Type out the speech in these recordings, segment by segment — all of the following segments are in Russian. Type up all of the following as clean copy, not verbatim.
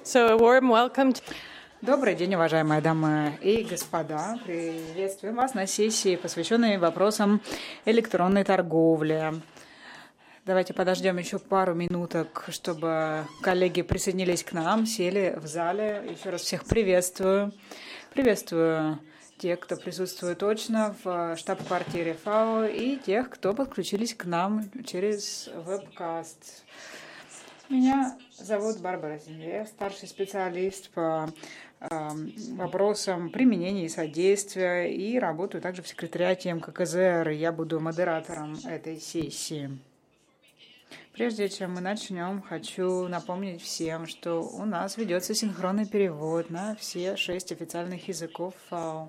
So a warm welcome. Добрый день, уважаемые дамы и господа. Приветствуем вас на сессии, посвященной вопросам электронной торговли. Давайте подождем еще пару минуток, чтобы коллеги присоединились к нам, сели в зале. Еще раз всех приветствую. Приветствую тех, кто присутствует точно в штаб-квартире ФАО, и тех, кто подключились к нам через вебкаст. Меня зовут Барбара Зинье, старший специалист по вопросам применения и содействия, и работаю также в секретариате МККЗР. Я буду модератором этой сессии. Прежде чем мы начнем, хочу напомнить всем, что у нас ведется синхронный перевод на все 6 официальных языков ФАО.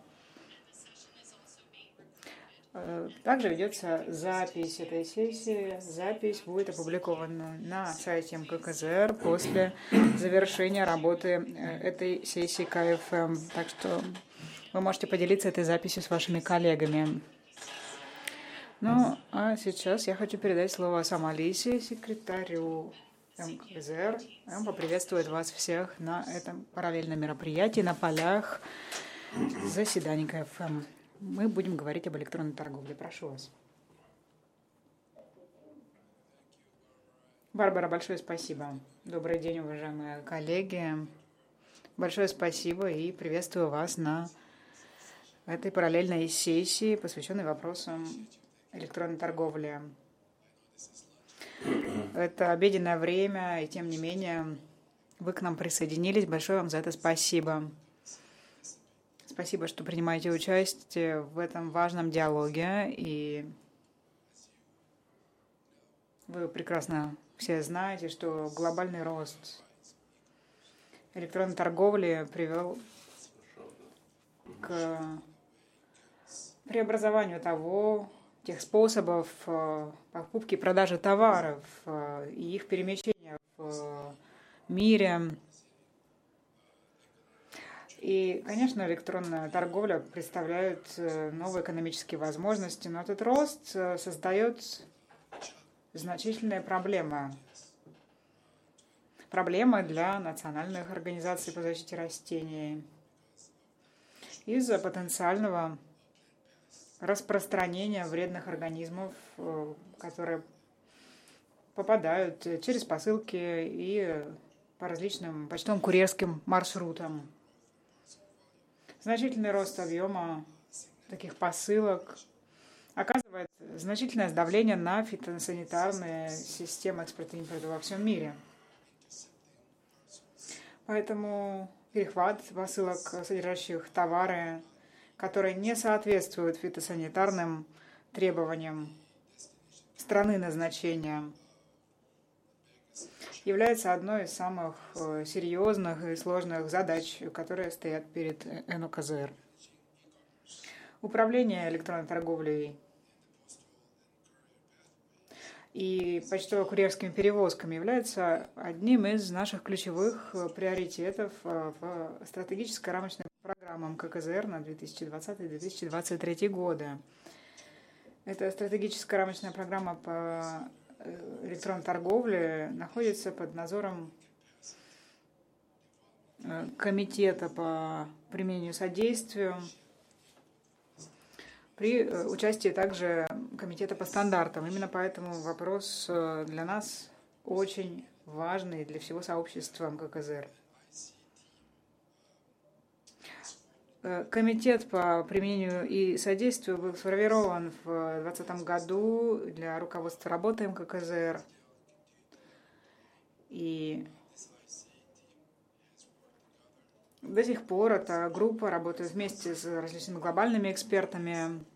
Также ведется запись этой сессии. Запись будет опубликована на сайте МККЗР после завершения работы этой сессии КФМ. Так что вы можете поделиться этой записью с вашими коллегами. Ну, а сейчас я хочу передать слово Самалисе, секретарю МККЗР. Он поприветствует вас всех на этом параллельном мероприятии на полях заседаний КФМ. Мы будем говорить об электронной торговле. Прошу вас. Барбара, большое спасибо. Добрый день, уважаемые коллеги. Большое спасибо и приветствую вас на этой параллельной сессии, посвященной вопросам электронной торговли. Это обеденное время, и тем не менее вы к нам присоединились. Большое вам за это спасибо. Спасибо, что принимаете участие в этом важном диалоге. И вы прекрасно все знаете, что глобальный рост электронной торговли привел к преобразованию тех способов покупки и продажи товаров и их перемещения в мире. И, конечно, электронная торговля представляет новые экономические возможности, но этот рост создает значительные проблемы. Проблемы для национальных организаций по защите растений из-за потенциального распространения вредных организмов, которые попадают через посылки и по различным почтовым курьерским маршрутам. Значительный рост объема таких посылок оказывает значительное давление на фитосанитарные системы экспорта и импорта во всем мире. Поэтому перехват посылок, содержащих товары, которые не соответствуют фитосанитарным требованиям страны назначения, является одной из самых серьезных и сложных задач, которые стоят перед НККЗР. Управление электронной торговлей и почтово-курьерскими перевозками является одним из наших ключевых приоритетов в стратегической рамочной программе МККЗР на 2020-2023 годы. Эта стратегическая рамочная программа по электронной торговли находится под надзором комитета по применению и содействию при участии также комитета по стандартам. Именно поэтому вопрос для нас очень важный для всего сообщества МККЗР. Комитет по применению и содействию был сформирован в 2020 году для руководства работы МККЗР. И до сих пор эта группа работает вместе с различными глобальными экспертами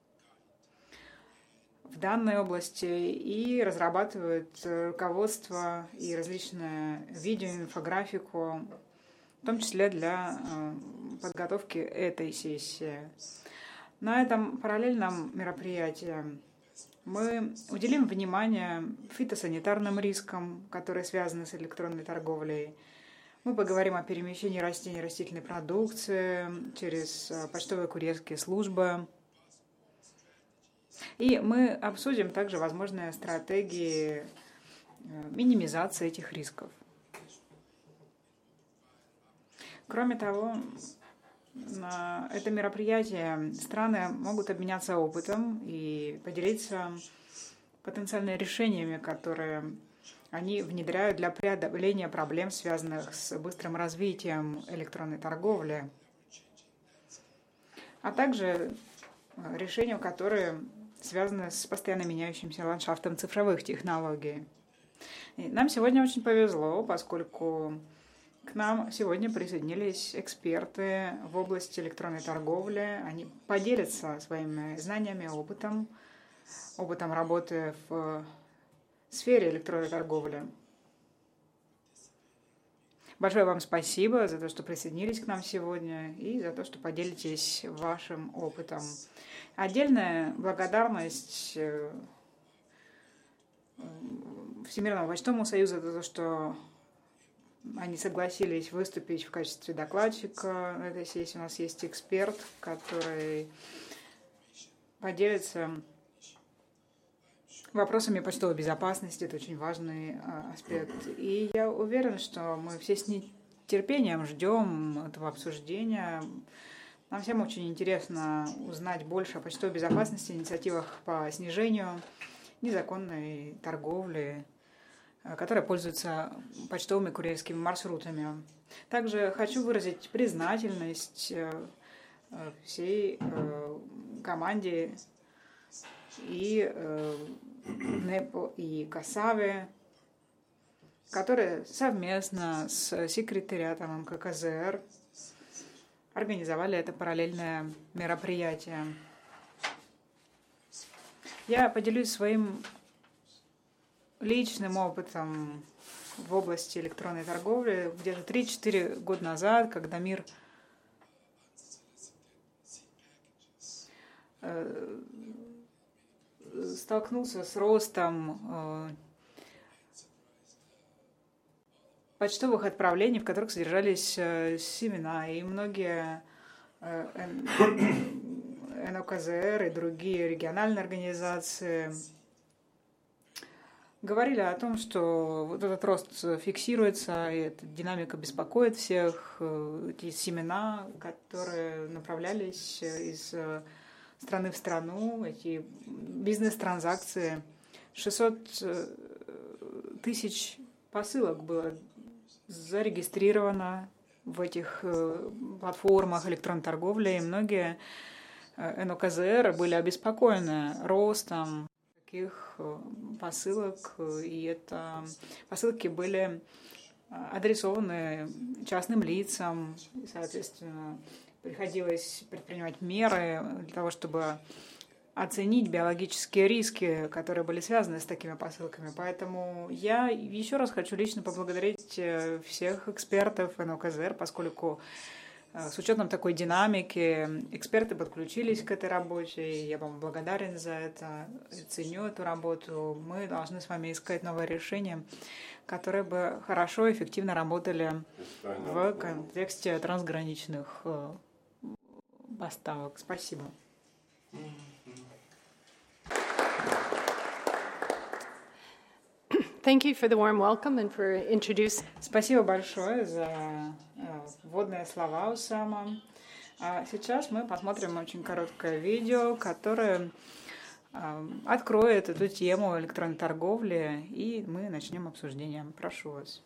в данной области и разрабатывает руководство и различные видео, инфографику, в том числе для подготовки этой сессии. На этом параллельном мероприятии мы уделим внимание фитосанитарным рискам, которые связаны с электронной торговлей. Мы поговорим о перемещении растений и растительной продукции через почтовые курьерские службы. И мы обсудим также возможные стратегии минимизации этих рисков. Кроме того, на это мероприятие страны могут обменяться опытом и поделиться потенциальными решениями, которые они внедряют для преодоления проблем, связанных с быстрым развитием электронной торговли, а также решения, которые связаны с постоянно меняющимся ландшафтом цифровых технологий. И нам сегодня очень повезло, поскольку к нам сегодня присоединились эксперты в области электронной торговли. Они поделятся своими знаниями, опытом работы в сфере электронной торговли. Большое вам спасибо за то, что присоединились к нам сегодня и за то, что поделитесь вашим опытом. Отдельная благодарность Всемирному почтовому союзу за то, что они согласились выступить в качестве докладчика на этой сессии. У нас есть эксперт, который поделится вопросами почтовой безопасности. Это очень важный аспект. И я уверена, что мы все с нетерпением ждем этого обсуждения. Нам всем очень интересно узнать больше о почтовой безопасности, инициативах по снижению незаконной торговли, которая пользуется почтовыми курьерскими маршрутами. Также хочу выразить признательность всей команде и НЭПО и КАСАВе, которые совместно с секретариатом МККЗР организовали это параллельное мероприятие. Я поделюсь своим личным опытом в области электронной торговли. Где-то 3-4 года назад, когда мир столкнулся с ростом почтовых отправлений, в которых содержались семена, и многие НОКЗР и другие региональные организации говорили о том, что вот этот рост фиксируется, и эта динамика беспокоит всех. Эти семена, которые направлялись из страны в страну, эти бизнес-транзакции, 600 тысяч посылок было зарегистрировано в этих платформах электронной торговли, и многие НОКЗР были обеспокоены ростом таких посылок, и это посылки были адресованы частным лицам, и, соответственно, приходилось предпринимать меры для того, чтобы оценить биологические риски, которые были связаны с такими посылками. Поэтому я еще раз хочу лично поблагодарить всех экспертов НОКЗР, поскольку с учетом такой динамики эксперты подключились к этой работе, и я вам благодарен за это, ценю эту работу. Мы должны с вами искать новые решения, которые бы хорошо и эффективно работали в контексте трансграничных поставок. Спасибо. Thank you for the warm welcome and for introducing. Спасибо большое за вводные слова, Усама. А сейчас мы посмотрим очень короткое видео, которое откроет эту тему электронной торговли, и мы начнем обсуждение. Прошу вас.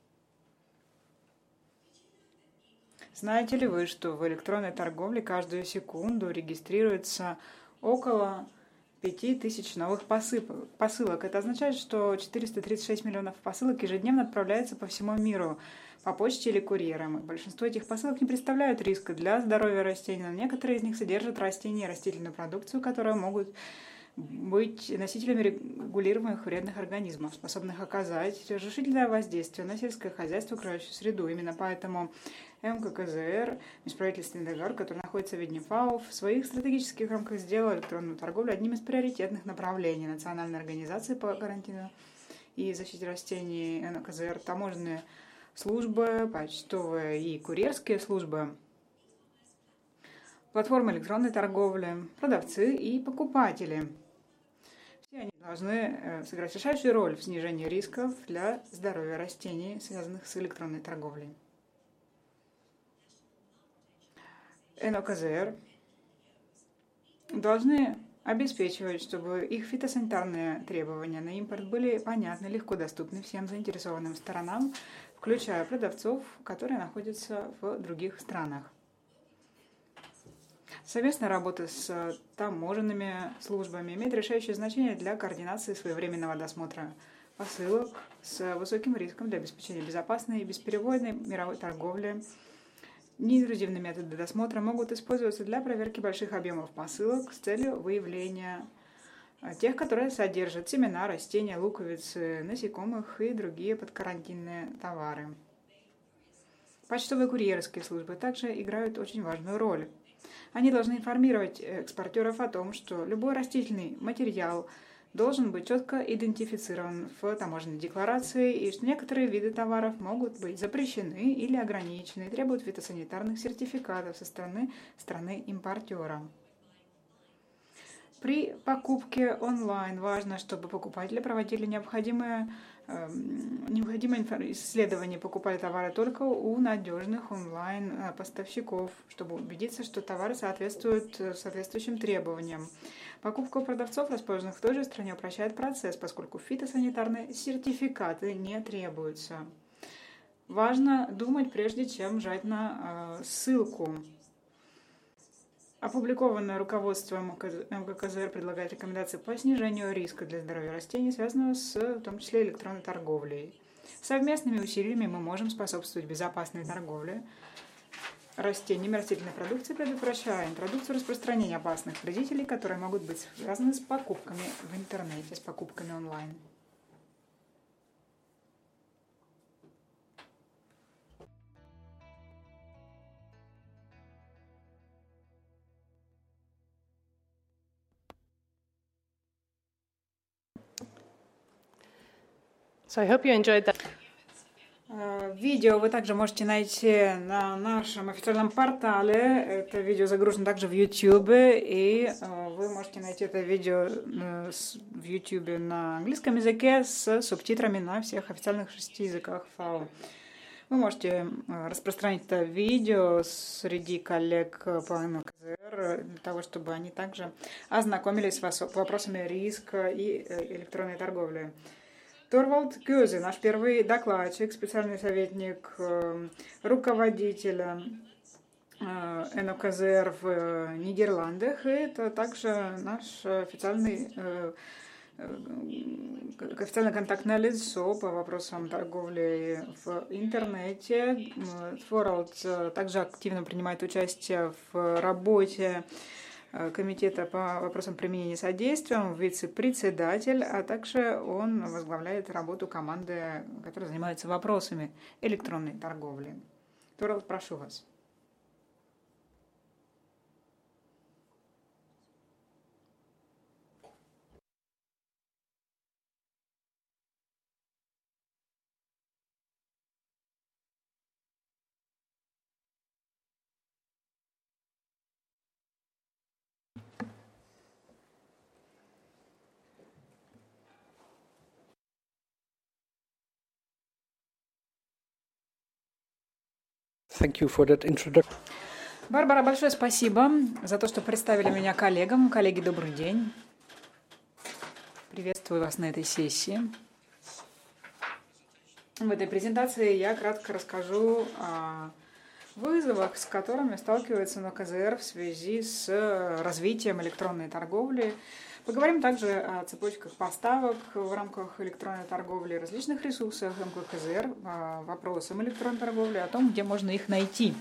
Знаете ли вы, что в электронной торговле каждую секунду регистрируется около 5000 новых посылок. Это означает, что 436 миллионов посылок ежедневно отправляются по всему миру по почте или курьером. Большинство этих посылок не представляют риска для здоровья растений, но некоторые из них содержат растения и растительную продукцию, которые могут быть носителями регулируемых вредных организмов, способных оказать разрушительное воздействие на сельское хозяйство и окружающую среду. Именно поэтому МККЗР, межправительственный договор, который находится в ведении ФАО, в своих стратегических рамках сделал электронную торговлю одним из приоритетных направлений Национальной организации по гарантии и защите растений МККЗР, таможенные службы, почтовые и курьерские службы, платформы электронной торговли, продавцы и покупатели. Все они должны сыграть решающую роль в снижении рисков для здоровья растений, связанных с электронной торговлей. НОКЗР должны обеспечивать, чтобы их фитосанитарные требования на импорт были понятны, легко доступны всем заинтересованным сторонам, включая продавцов, которые находятся в других странах. Совместная работа с таможенными службами имеет решающее значение для координации своевременного досмотра посылок с высоким риском для обеспечения безопасной и бесперебойной мировой торговли. Неинтрузивные методы досмотра могут использоваться для проверки больших объемов посылок с целью выявления тех, которые содержат семена, растения, луковицы, насекомых и другие подкарантинные товары. Почтовые курьерские службы также играют очень важную роль. Они должны информировать экспортеров о том, что любой растительный материал должен быть четко идентифицирован в таможенной декларации и что некоторые виды товаров могут быть запрещены или ограничены и требуют фитосанитарных сертификатов со стороны страны импортера. При покупке онлайн важно, чтобы покупатели проводили необходимые исследования, покупали товары только у надежных онлайн-поставщиков, чтобы убедиться, что товары соответствуют соответствующим требованиям. Покупка у продавцов, расположенных в той же стране, упрощает процесс, поскольку фитосанитарные сертификаты не требуются. Важно думать, прежде чем жать на ссылку. Опубликованное руководством МККЗР предлагает рекомендации по снижению риска для здоровья растений, связанного с, в том числе, электронной торговлей. Совместными усилиями мы можем способствовать безопасной торговле растениями, растительной продукции, предотвращая интродукцию распространения опасных вредителей, которые могут быть связаны с покупками в интернете, с покупками онлайн. So I hope you enjoyed that. Видео вы также можете найти на нашем официальном портале. Это видео загружено также в YouTube, и вы можете найти это видео в YouTube на английском языке с субтитрами на всех официальных 6 языках ФАО. Вы можете распространить это видео среди коллег по НКЗР для того, чтобы они также ознакомились с вопросами риска и электронной торговли. Торвальд Гёзе, наш первый докладчик, специальный советник руководителя НОКЗР в Нидерландах, и это также наш официальное контактное лицо по вопросам торговли в интернете. Торвальд также активно принимает участие в работе Комитета по вопросам применения содействия, вице-председатель, а также он возглавляет работу команды, которая занимается вопросами электронной торговли. Торвальд, прошу вас. Thank you for that introduction. Барбара, большое спасибо за то, что представили меня коллегам. Коллеги, добрый день. Приветствую вас на этой сессии. В этой презентации я кратко расскажу о вызовах, с которыми сталкивается НКЗР в связи с развитием электронной торговли. Поговорим также о цепочках поставок в рамках электронной торговли, различных ресурсах МККЗР, вопросам электронной торговли, о том, где можно их найти.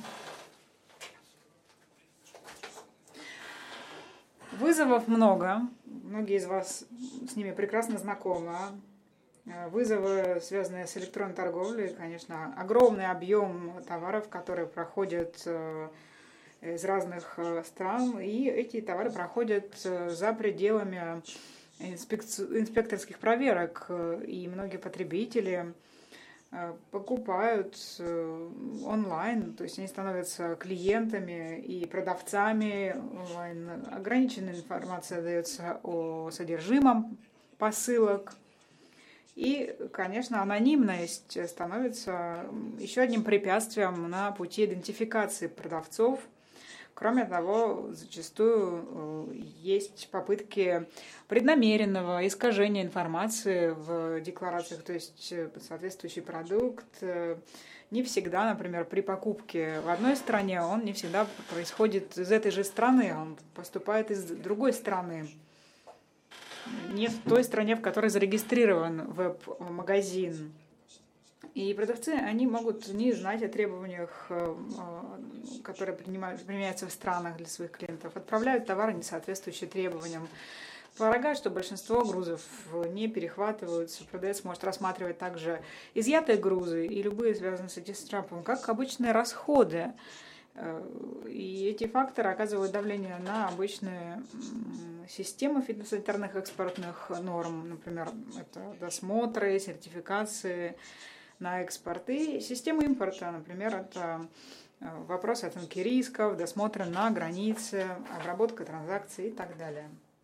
Вызовов много, многие из вас с ними прекрасно знакомы. Вызовы, связанные с электронной торговлей, конечно, огромный объем товаров, которые проходят из разных стран, и эти товары проходят за пределами инспекторских проверок, и многие потребители покупают онлайн, то есть они становятся клиентами и продавцами онлайн. Ограниченная информация дается о содержимом посылок. И, конечно, анонимность становится еще одним препятствием на пути идентификации продавцов. Кроме того, зачастую есть попытки преднамеренного искажения информации в декларациях, то есть соответствующий продукт не всегда, например, при покупке в одной стране, он не всегда происходит из этой же страны, он поступает из другой страны, не в той стране, в которой зарегистрирован веб-магазин. И продавцы, они могут не знать о требованиях, которые применяются в странах для своих клиентов, отправляют товары, не соответствующие требованиям. Полагаю, что большинство грузов не перехватываются. Продавец может рассматривать также изъятые грузы и любые связанные с этим штрафом как обычные расходы. И эти факторы оказывают давление на обычные системы фитосанитарных экспортных норм, например, это досмотры, сертификации на экспорт и системы импорта, например, это вопросы оценки рисков, досмотры на границе, обработка транзакций и так далее.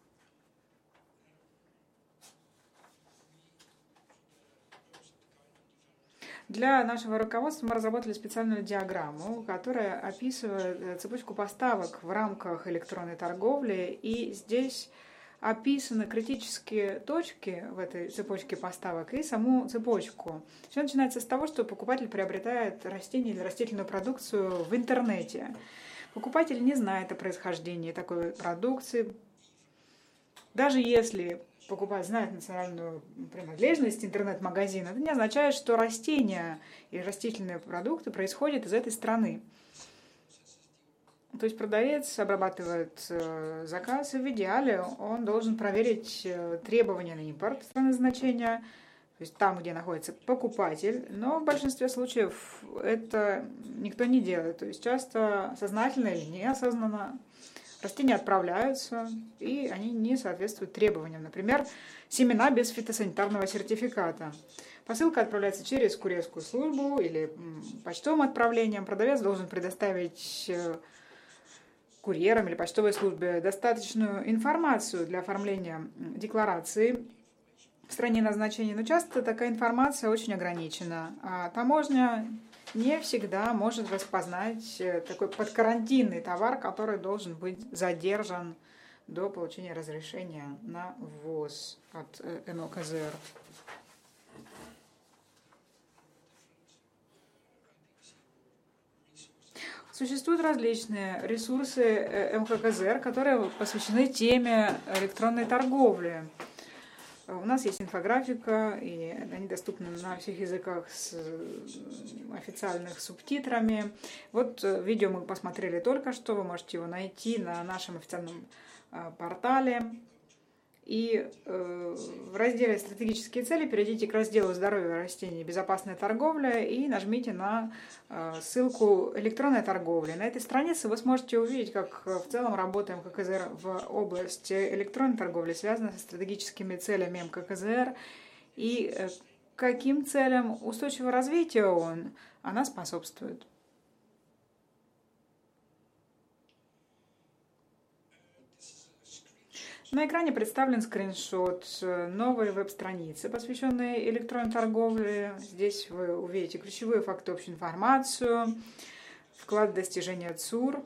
Для нашего руководства мы разработали специальную диаграмму, которая описывает цепочку поставок в рамках электронной торговли, и здесь описаны критические точки в этой цепочке поставок и саму цепочку. Все начинается с того, что покупатель приобретает растения или растительную продукцию в интернете. Покупатель не знает о происхождении такой продукции. Даже если покупатель знает национальную принадлежность интернет-магазина, это не означает, что растения и растительные продукты происходят из этой страны. То есть продавец обрабатывает заказ, и в идеале он должен проверить требования на импорт страны назначения, то есть там, где находится покупатель, но в большинстве случаев это никто не делает. То есть часто сознательно или неосознанно растения отправляются, и они не соответствуют требованиям. Например, семена без фитосанитарного сертификата. Посылка отправляется через курьерскую службу или почтовым отправлением. Продавец должен предоставить курьерам или почтовой службе достаточную информацию для оформления декларации в стране назначения, но часто такая информация очень ограничена, а таможня не всегда может распознать такой подкарантинный товар, который должен быть задержан до получения разрешения на ввоз от НОКЗР. Существуют различные ресурсы МККЗР, которые посвящены теме электронной торговли. У нас есть инфографика, и они доступны на всех языках с официальных субтитрами. Вот видео мы посмотрели только что, вы можете его найти на нашем официальном портале. И в разделе «Стратегические цели» перейдите к разделу «Здоровье растений. Безопасная торговля» и нажмите на ссылку «Электронная торговля». На этой странице вы сможете увидеть, как в целом работаем МККЗР в области электронной торговли, связанной со стратегическими целями МККЗР и каким целям устойчивого развития она способствует. На экране представлен скриншот новой веб-страницы, посвященной электронной торговле. Здесь вы увидите ключевые факты, общую информацию, вклад в достижения ЦУР.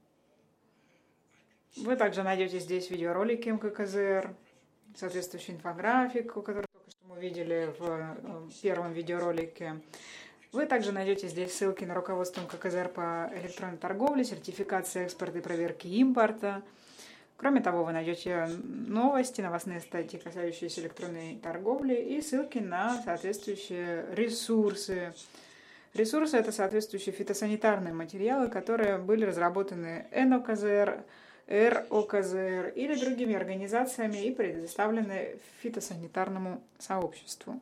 Вы также найдете здесь видеоролики МККЗР, соответствующую инфографику, которую только что мы видели в первом видеоролике. Вы также найдете здесь ссылки на руководство МККЗР по электронной торговле, сертификации экспорта и проверки импорта. Кроме того, вы найдете новости, новостные статьи, касающиеся электронной торговли, и ссылки на соответствующие ресурсы. Ресурсы – это соответствующие фитосанитарные материалы, которые были разработаны НОКЗР, РОКЗР или другими организациями и предоставлены фитосанитарному сообществу.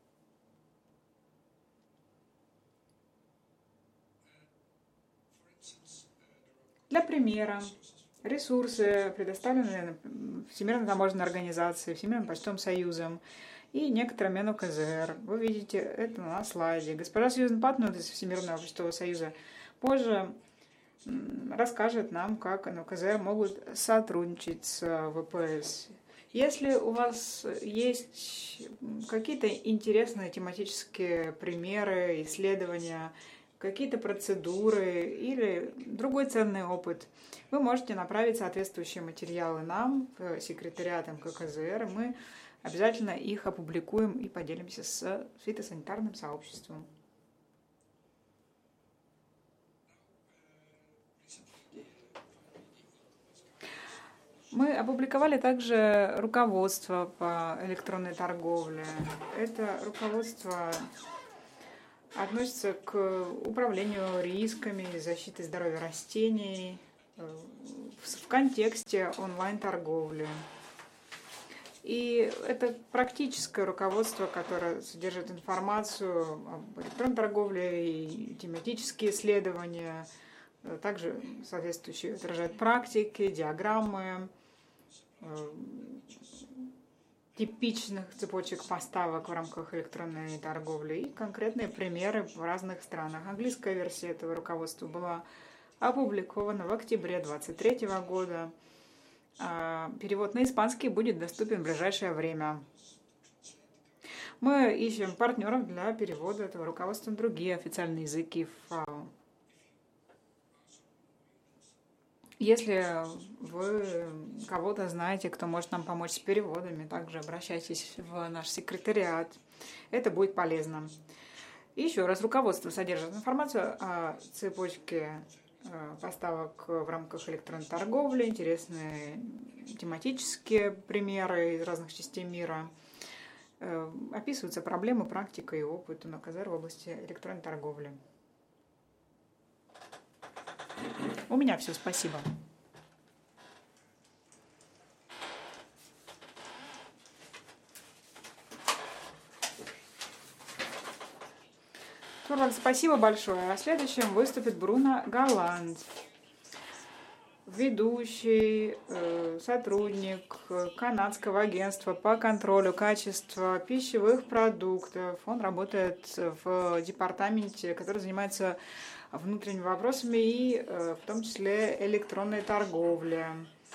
Для примера, ресурсы предоставлены Всемирной таможенной организацией, Всемирным почтовым союзом и некоторыми НОКЗР. Вы видите это на слайде. Госпожа Сьюзен Паттнут из Всемирного почтового союза позже расскажет нам, как НОКЗР могут сотрудничать с ВПС. Если у вас есть какие-то интересные тематические примеры, исследования, какие-то процедуры или другой ценный опыт, вы можете направить соответствующие материалы нам, в секретариат МККЗР, и мы обязательно их опубликуем и поделимся с фитосанитарным сообществом. Мы опубликовали также руководство по электронной торговле. Это руководство относится к управлению рисками, защите здоровья растений в контексте онлайн-торговли. И это практическое руководство, которое содержит информацию об электронной торговле и тематические исследования, также соответствующие отражают практики, диаграммы, типичных цепочек поставок в рамках электронной торговли и конкретные примеры в разных странах. Английская версия этого руководства была опубликована в октябре 2023 года. Перевод на испанский будет доступен в ближайшее время. Мы ищем партнеров для перевода этого руководства на другие официальные языки ФАО. Если вы кого-то знаете, кто может нам помочь с переводами, также обращайтесь в наш секретариат. Это будет полезно. И еще раз, руководство содержит информацию о цепочке поставок в рамках электронной торговли, интересные тематические примеры из разных частей мира. Описываются проблемы, практика и опыт МККЗР в области электронной торговли. У меня все, спасибо. Спасибо большое. А следующим выступит Бруно Галанд, ведущий сотрудник канадского агентства по контролю качества пищевых продуктов. Он работает в департаменте, который занимается внутренними вопросами и в том числе электронной торговлей.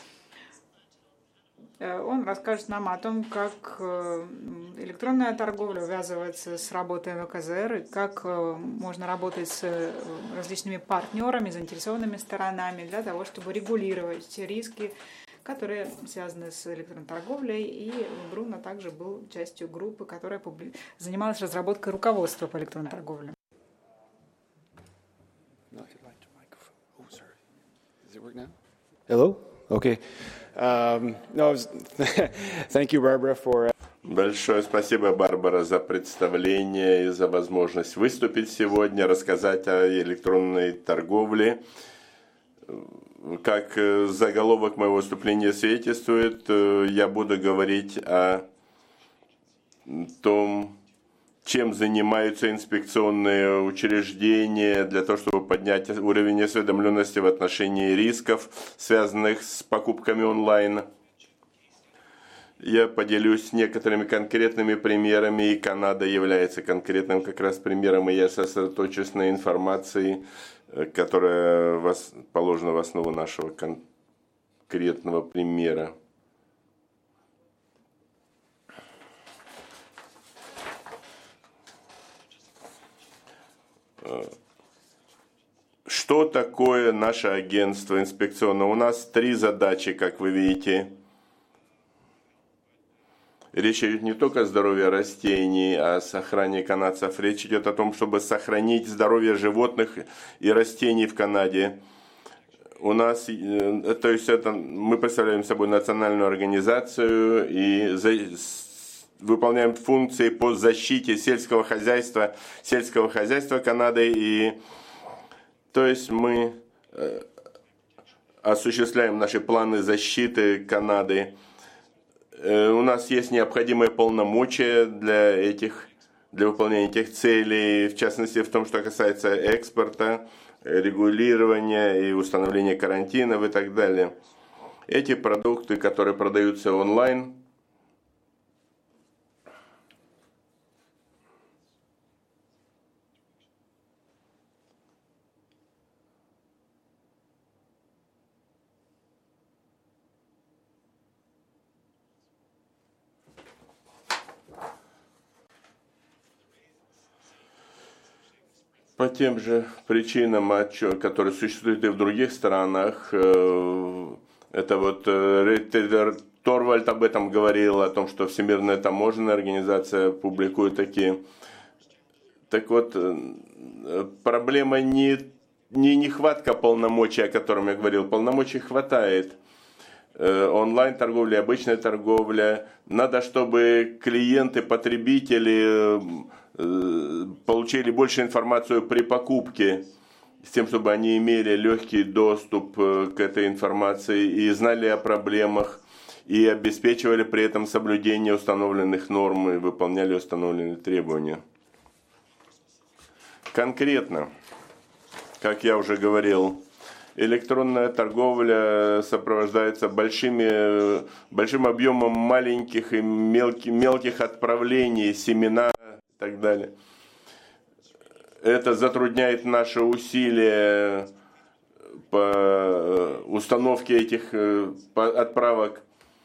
Он расскажет нам о том, как электронная торговля увязывается с работой МККЗР и как можно работать с различными партнерами, заинтересованными сторонами для того, чтобы регулировать те риски, которые связаны с электронной торговлей. И Бруно также был частью группы, которая занималась разработкой руководства по электронной торговле. Hello? Okay. Thank you, Barbara, for... Большое спасибо, Барбара, за представление и за возможность выступить сегодня, рассказать о электронной торговле. Как заголовок моего выступления свидетельствует, я буду говорить о том, чем занимаются инспекционные учреждения для того, чтобы поднять уровень осведомленности в отношении рисков, связанных с покупками онлайн. Я поделюсь некоторыми конкретными примерами, и Канада является конкретным как раз примером, и я сосредоточусь на информации, которая положена в основу нашего конкретного примера. Что такое наше агентство инспекционное? У нас 3 задачи, как вы видите. Речь идет не только о здоровье растений, а о сохранении канадцев. Речь идет о том, чтобы сохранить здоровье животных и растений в Канаде. У нас, то есть мы представляем собой национальную организацию и выполняем функции по защите сельского хозяйства Канады. И, то есть мы осуществляем наши планы защиты Канады. У нас есть необходимые полномочия для выполнения этих целей, в частности в том, что касается экспорта, регулирования и установления карантинов и так далее. Эти продукты, которые продаются онлайн, По тем же причинам, которые существуют и в других странах, это вот Торвальд об этом говорил, о том, что Всемирная таможенная организация публикует такие. Так вот, проблема не нехватка полномочий, о котором я говорил. Полномочий хватает. Онлайн-торговля, обычная торговля. Надо, чтобы клиенты, потребители получили больше информацию при покупке, с тем, чтобы они имели легкий доступ к этой информации и знали о проблемах, и обеспечивали при этом соблюдение установленных норм и выполняли установленные требования. Конкретно, как я уже говорил, электронная торговля сопровождается большим объемом маленьких и мелких отправлений, семена и так далее. Это затрудняет наши усилия по установке этих отправок.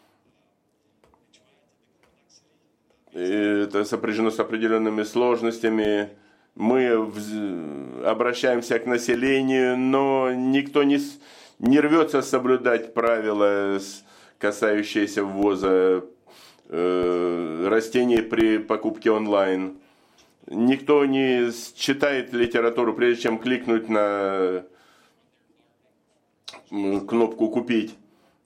И это сопряжено с определенными сложностями. Мы обращаемся к населению, но никто не рвется соблюдать правила, касающиеся ввоза растений при покупке онлайн. Никто не читает литературу, прежде чем кликнуть на кнопку «Купить».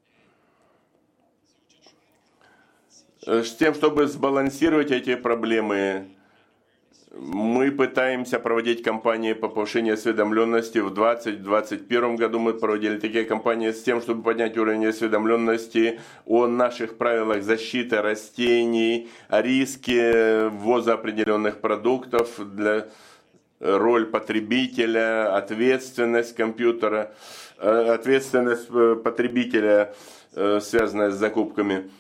С тем, чтобы сбалансировать эти проблемы, мы пытаемся проводить кампании по повышению осведомленности. В 2021 году мы проводили такие кампании с тем, чтобы поднять уровень осведомленности о наших правилах защиты растений, о риске ввоза определенных продуктов, роль потребителя, ответственность компьютера, ответственность потребителя, связанная с закупками.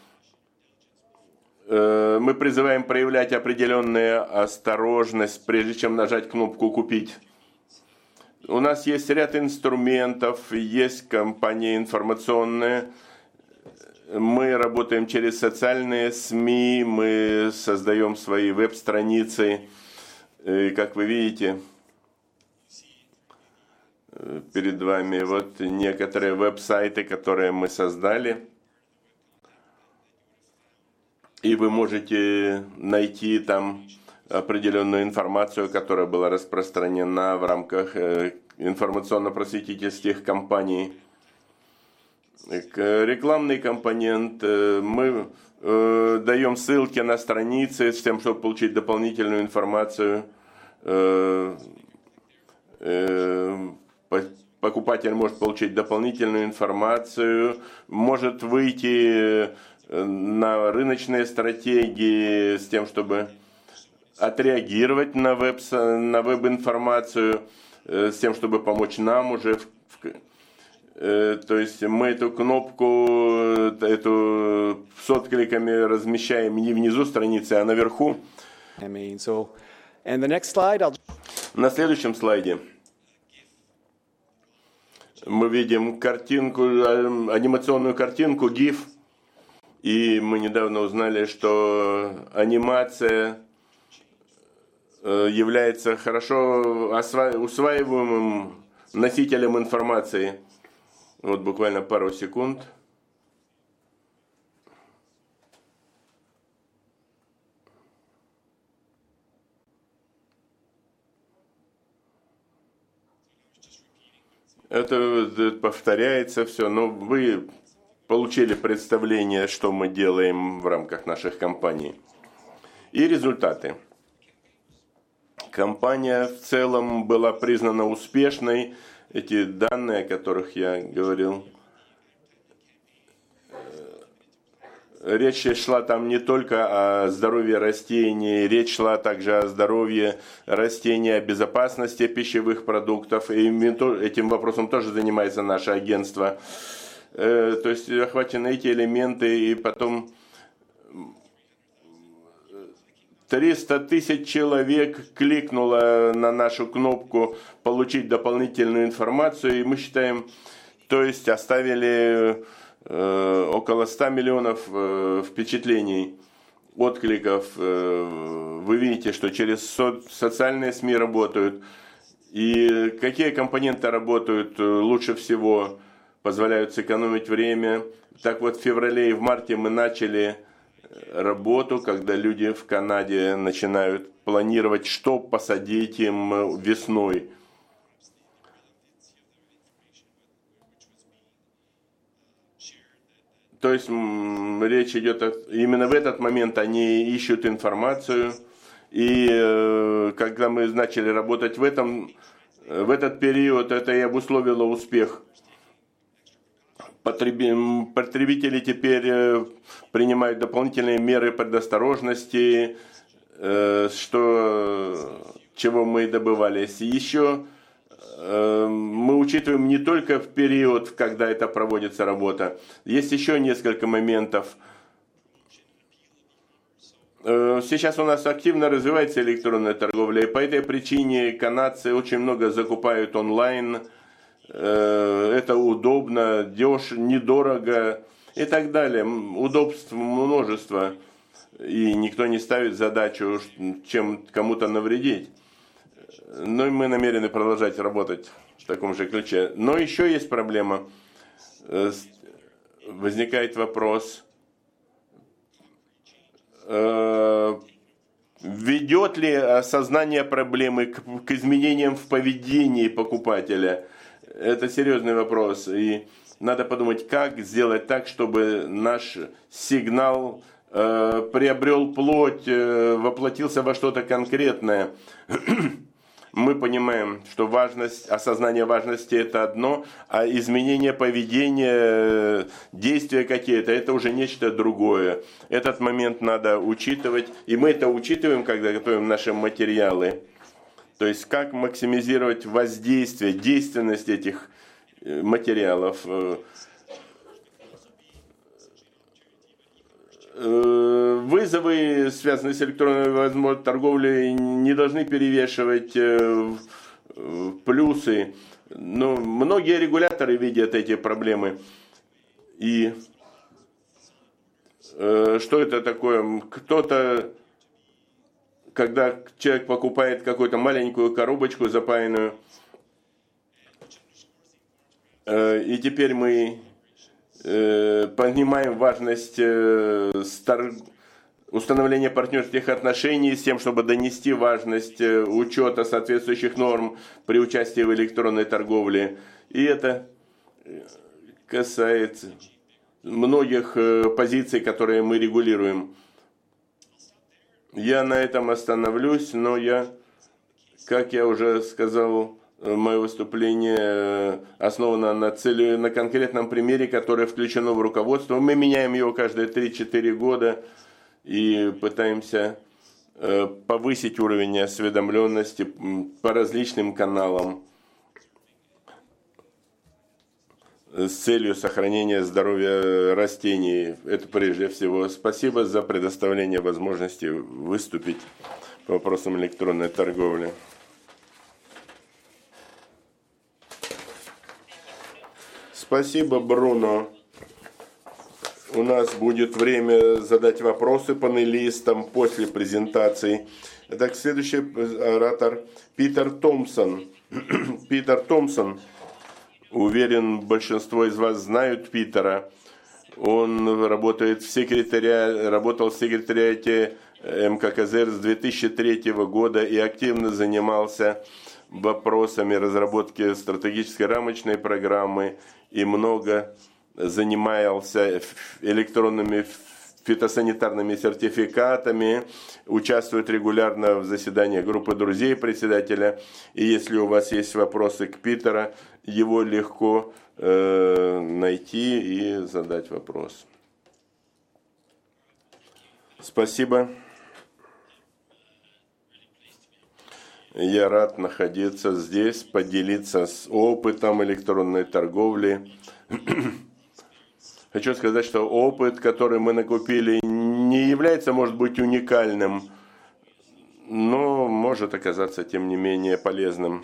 Мы призываем проявлять определенную осторожность, прежде чем нажать кнопку «Купить». У нас есть ряд инструментов, есть компании информационные. Мы работаем через социальные СМИ, мы создаем свои веб-страницы. И, как вы видите, перед вами вот некоторые веб-сайты, которые мы создали. И вы можете найти там определенную информацию, которая была распространена в рамках информационно-просветительских кампаний. Рекламный компонент. Мы даем ссылки на страницы с тем, чтобы получить дополнительную информацию. Покупатель может получить дополнительную информацию, может выйти на рыночные стратегии с тем, чтобы отреагировать на веб-информацию, с тем, чтобы помочь нам уже. То есть мы эту кнопку с откликами размещаем не внизу страницы, а наверху. На следующем слайде мы видим картинку, анимационную картинку GIF. И мы недавно узнали, что анимация является хорошо усваиваемым носителем информации. Вот буквально пару секунд. Это повторяется все, но вы получили представление, что мы делаем в рамках наших кампаний. И результаты. Кампания в целом была признана успешной. Эти данные, о которых я говорил, речь шла там не только о здоровье растений, речь шла также о здоровье растений, о безопасности пищевых продуктов. И этим вопросом тоже занимается наше агентство. То есть охвачены эти элементы, и потом 300 тысяч человек кликнуло на нашу кнопку «Получить дополнительную информацию», и мы считаем, то есть оставили около 100 миллионов впечатлений, откликов. Вы видите, что через социальные СМИ работают. И какие компоненты работают лучше всего, позволяют сэкономить время. Так вот, в феврале и в марте мы начали работу, когда люди в Канаде начинают планировать, что посадить им весной. То есть речь идет, именно в этот момент они ищут информацию. И когда мы начали работать в этот период, это и обусловило успех. Потребители теперь принимают дополнительные меры предосторожности, чего мы добывались. Еще мы учитываем не только в период, когда это проводится работа. Есть еще несколько моментов. Сейчас у нас активно развивается электронная торговля, и по этой причине канадцы очень много закупают онлайн. Это удобно, дешево, недорого и так далее. Удобств множество, и никто не ставит задачу, чем кому-то навредить. Но мы намерены продолжать работать в таком же ключе. Но еще есть проблема. Возникает вопрос, ведет ли осознание проблемы к изменениям в поведении покупателя. Это серьезный вопрос. И надо подумать, как сделать так, чтобы наш сигнал приобрел плоть, воплотился во что-то конкретное. Мы понимаем, что осознание важности это одно, а изменение поведения, действия какие-то, это уже нечто другое. Этот момент надо учитывать, и мы это учитываем, когда готовим наши материалы. То есть, как максимизировать воздействие, действенность этих материалов. Вызовы, связанные с электронной торговлей, не должны перевешивать плюсы. Но многие регуляторы видят эти проблемы. И что это такое? Кто-то, когда человек покупает какую-то маленькую коробочку запаянную, и теперь мы понимаем важность установления партнерских отношений с тем, чтобы донести важность учета соответствующих норм при участии в электронной торговле. И это касается многих позиций, которые мы регулируем. Я на этом остановлюсь, но как я уже сказал, мое выступление основано на конкретном примере, которое включено в руководство. Мы меняем его каждые 3-4 года и пытаемся повысить уровень осведомленности по различным каналам с целью сохранения здоровья растений. Это прежде всего. Спасибо за предоставление возможности выступить по вопросам электронной торговли. Спасибо, Бруно. У нас будет время задать вопросы панелистам после презентации. Итак, следующий оратор Питер Томпсон. Питер Томпсон, уверен, большинство из вас знают Питера. Он работал в секретариате МККЗР с 2003 года и активно занимался вопросами разработки стратегической рамочной программы и много занимался электронными фитосанитарными сертификатами, участвует регулярно в заседаниях группы друзей председателя. И если у вас есть вопросы к Питеру, его легко найти и задать вопрос. Спасибо. Я рад находиться здесь, поделиться с опытом электронной торговли. Хочу сказать, что опыт, который мы накопили, не является, может быть, уникальным, но может оказаться, тем не менее, полезным.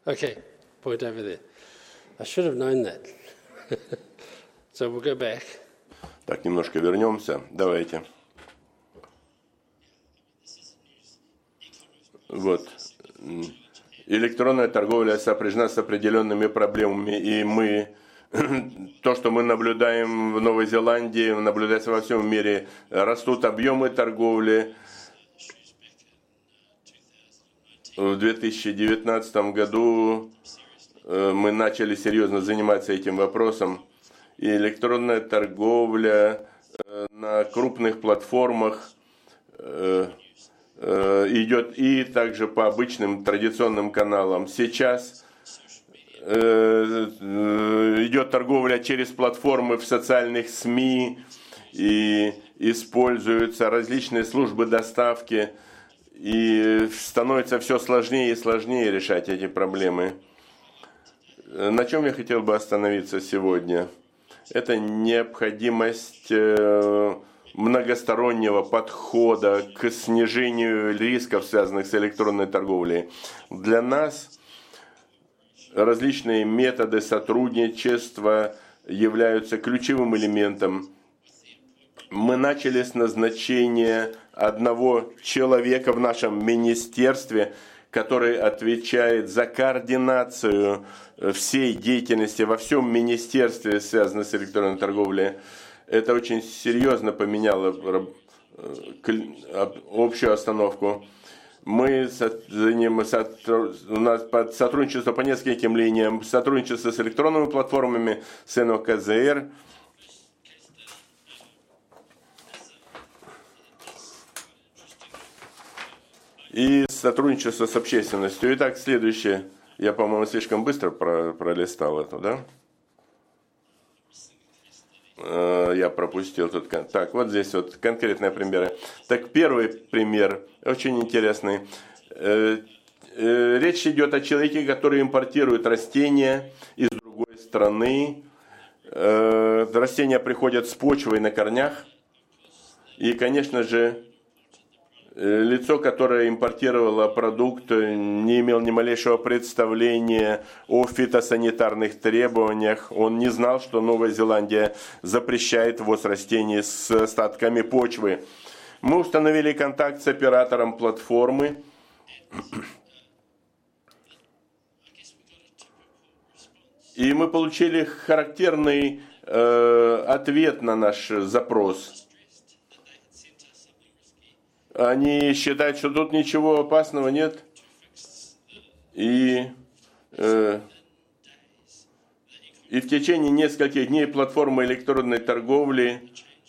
Okay, point over there. I should have known that. So we'll go back. Так, немножко вернемся. Давайте. Вот. Электронная торговля сопряжена с определенными проблемами, и то, что мы наблюдаем в Новой Зеландии, наблюдается во всем мире, растут объемы торговли. В 2019 году мы начали серьезно заниматься этим вопросом, и электронная торговля на крупных платформах идет и также по обычным традиционным каналам. Сейчас идет торговля через платформы в социальных СМИ, и используются различные службы доставки, и становится все сложнее и сложнее решать эти проблемы. На чем я хотел бы остановиться сегодня? Это необходимость многостороннего подхода к снижению рисков, связанных с электронной торговлей. Для нас различные методы сотрудничества являются ключевым элементом. Мы начали с назначения одного человека в нашем министерстве, который отвечает за координацию всей деятельности во всем министерстве, связанной с электронной торговлей. Это очень серьезно поменяло общую остановку. У нас сотрудничество по нескольким линиям, сотрудничество с электронными платформами, с НОКЗР, и сотрудничество с общественностью. Итак, следующее. Я, по-моему, слишком быстро пролистал это, да? Я пропустил тут. Так, вот здесь вот конкретные примеры. Так, первый пример, очень интересный. Речь идет о человеке, который импортирует растения из другой страны. Растения приходят с почвой на корнях. И, конечно же, лицо, которое импортировало продукт, не имел ни малейшего представления о фитосанитарных требованиях. Он не знал, что Новая Зеландия запрещает ввоз растений с остатками почвы. Мы установили контакт с оператором платформы. И мы получили характерный ответ на наш запрос. Они считают, что тут ничего опасного нет. И в течение нескольких дней платформа электронной торговли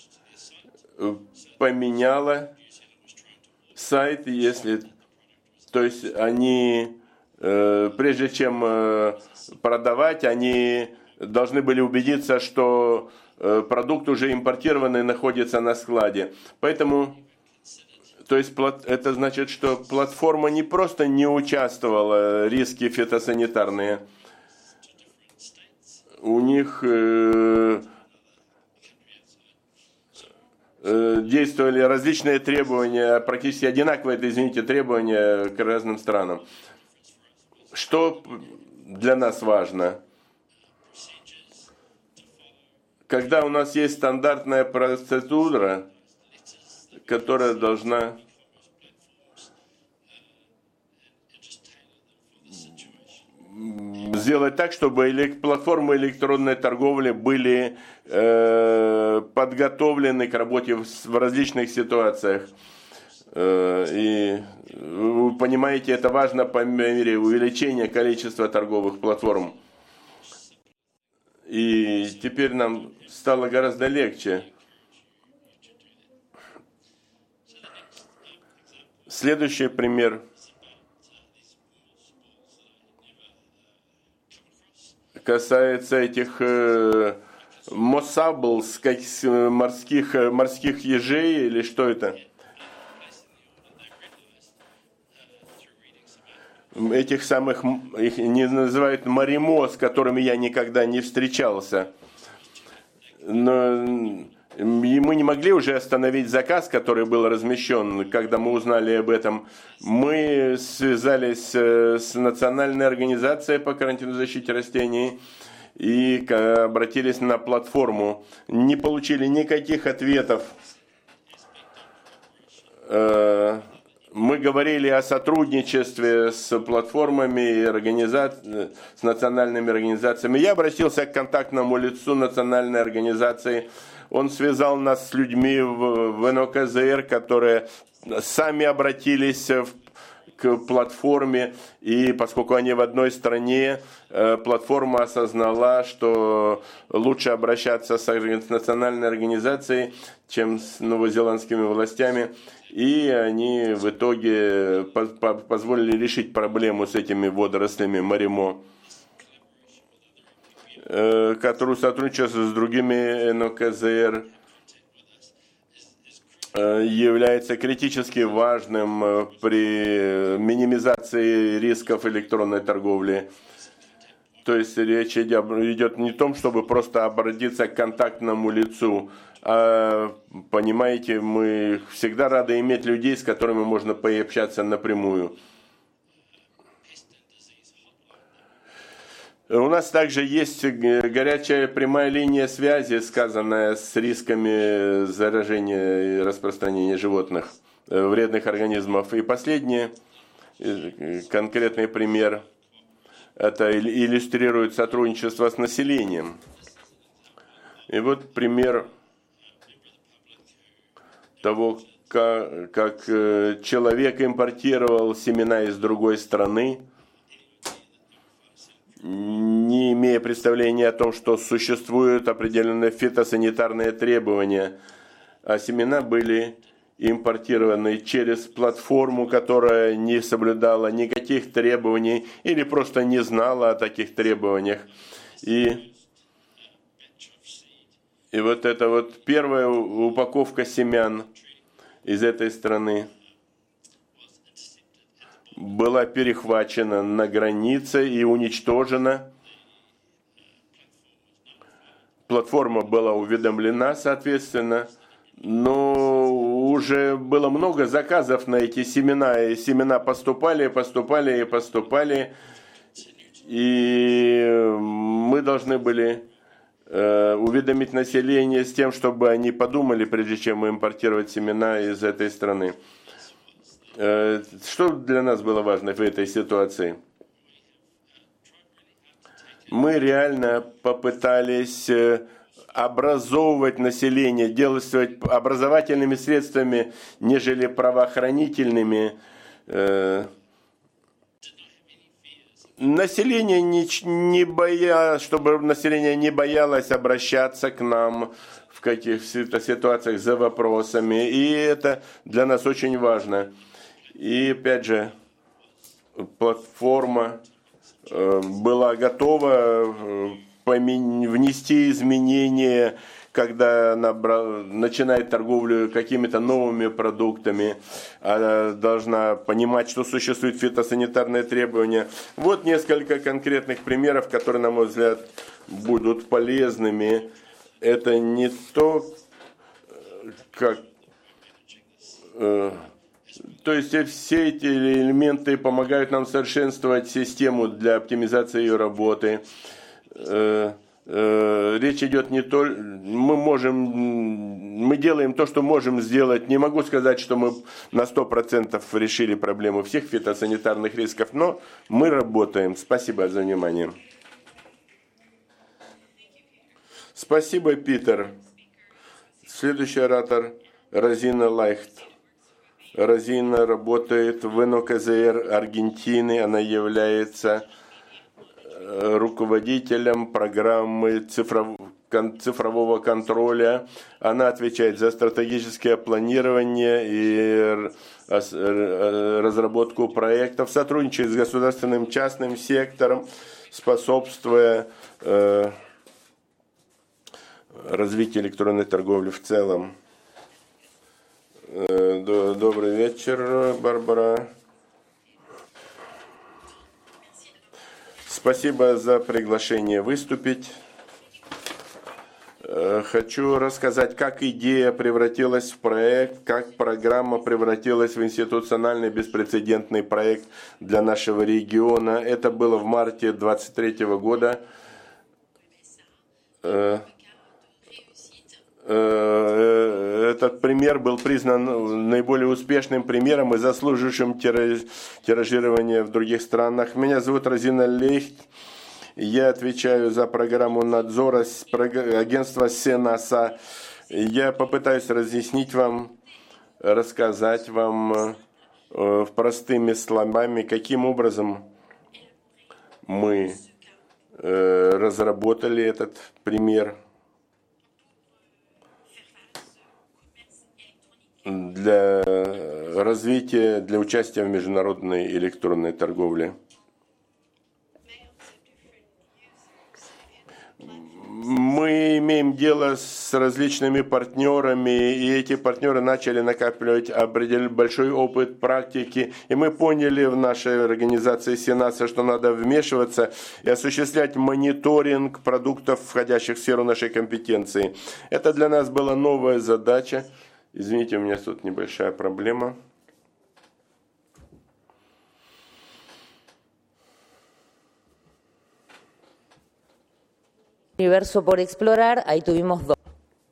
поменяла сайт, то есть они, прежде чем продавать, они должны были убедиться, что продукт уже импортированный находится на складе. Поэтому, то есть это значит, что платформа не просто не участвовала в риски фитосанитарные. У них действовали различные требования, практически одинаковые, требования к разным странам. Что для нас важно? Когда у нас есть стандартная процедура, которая должна сделать так, чтобы платформы электронной торговли были подготовлены к работе в различных ситуациях. И вы понимаете, это важно по мере увеличения количества торговых платформ. И теперь нам стало гораздо легче. Следующий пример касается этих мосаблс, морских ежей, или что это? Этих самых, их не называют маримо, с которыми я никогда не встречался. Но И мы не могли уже остановить заказ, который был размещен. Когда мы узнали об этом, мы связались с Национальной организацией по карантину и защите растений и обратились на платформу. Не получили никаких ответов. Мы говорили о сотрудничестве с платформами и с национальными организациями. Я обратился к контактному лицу национальной организации. Он связал нас с людьми в НОКЗР, которые сами обратились к платформе. И поскольку они в одной стране, платформа осознала, что лучше обращаться с национальной организацией, чем с новозеландскими властями. И они в итоге позволили решить проблему с этими водорослями Маримо, который сотрудничает с другими НОКЗР, является критически важным при минимизации рисков электронной торговли. То есть речь идет не о том, чтобы просто обратиться к контактному лицу, а, понимаете, мы всегда рады иметь людей, с которыми можно пообщаться напрямую. У нас также есть горячая прямая линия связи, связанная с рисками заражения и распространения животных, вредных организмов. И последний конкретный пример, это иллюстрирует сотрудничество с населением. И вот пример того, как человек импортировал семена из другой страны, не имея представления о том, что существуют определенные фитосанитарные требования, а семена были импортированы через платформу, которая не соблюдала никаких требований или просто не знала о таких требованиях. И вот эта вот первая упаковка семян из этой страны была перехвачена на границе и уничтожена. Платформа была уведомлена, соответственно, но уже было много заказов на эти семена, и семена поступали. И мы должны были уведомить население с тем, чтобы они подумали, прежде чем импортировать семена из этой страны. Что для нас было важно в этой ситуации? Мы реально попытались образовывать население, действовать образовательными средствами, нежели правоохранительными. Население чтобы население не боялось обращаться к нам в каких-то ситуациях за вопросами. И это для нас очень важно. И опять же, платформа была готова внести изменения, когда она начинает торговлю какими-то новыми продуктами. Она должна понимать, что существуют фитосанитарные требования. Вот несколько конкретных примеров, которые, на мой взгляд, будут полезными. Это не то, как... То есть все эти элементы помогают нам совершенствовать систему для оптимизации ее работы. Речь идет не только... Мы делаем то, что можем сделать. Не могу сказать, что мы на 100% решили проблему всех фитосанитарных рисков, но мы работаем. Спасибо за внимание. Спасибо, Питер. Следующий оратор Розина Лайхт. Розина работает в НОКЗР Аргентины. Она является руководителем программы цифрового контроля. Она отвечает за стратегическое планирование и разработку проектов, сотрудничает с государственным частным сектором, способствуя развитию электронной торговли в целом. Добрый вечер, Барбара. Спасибо за приглашение выступить. Хочу рассказать, как идея превратилась в проект, как программа превратилась в институциональный беспрецедентный проект для нашего региона. Это было в марте 2023 года. Этот пример был признан наиболее успешным примером и заслуживающим тиражирования в других странах. Меня зовут Розина Лейхт. Я отвечаю за программу надзора агентства Сенаса. Я попытаюсь разъяснить вам, рассказать вам простыми словами, каким образом мы разработали этот пример для развития, для участия в международной электронной торговле. Мы имеем дело с различными партнерами, и эти партнеры начали накапливать большой опыт практики. И мы поняли в нашей организации Сенаса, что надо вмешиваться и осуществлять мониторинг продуктов, входящих в сферу нашей компетенции. Это для нас была новая задача. Извините, у меня тут небольшая проблема. Universo por explorar, ahí tuvimos dos.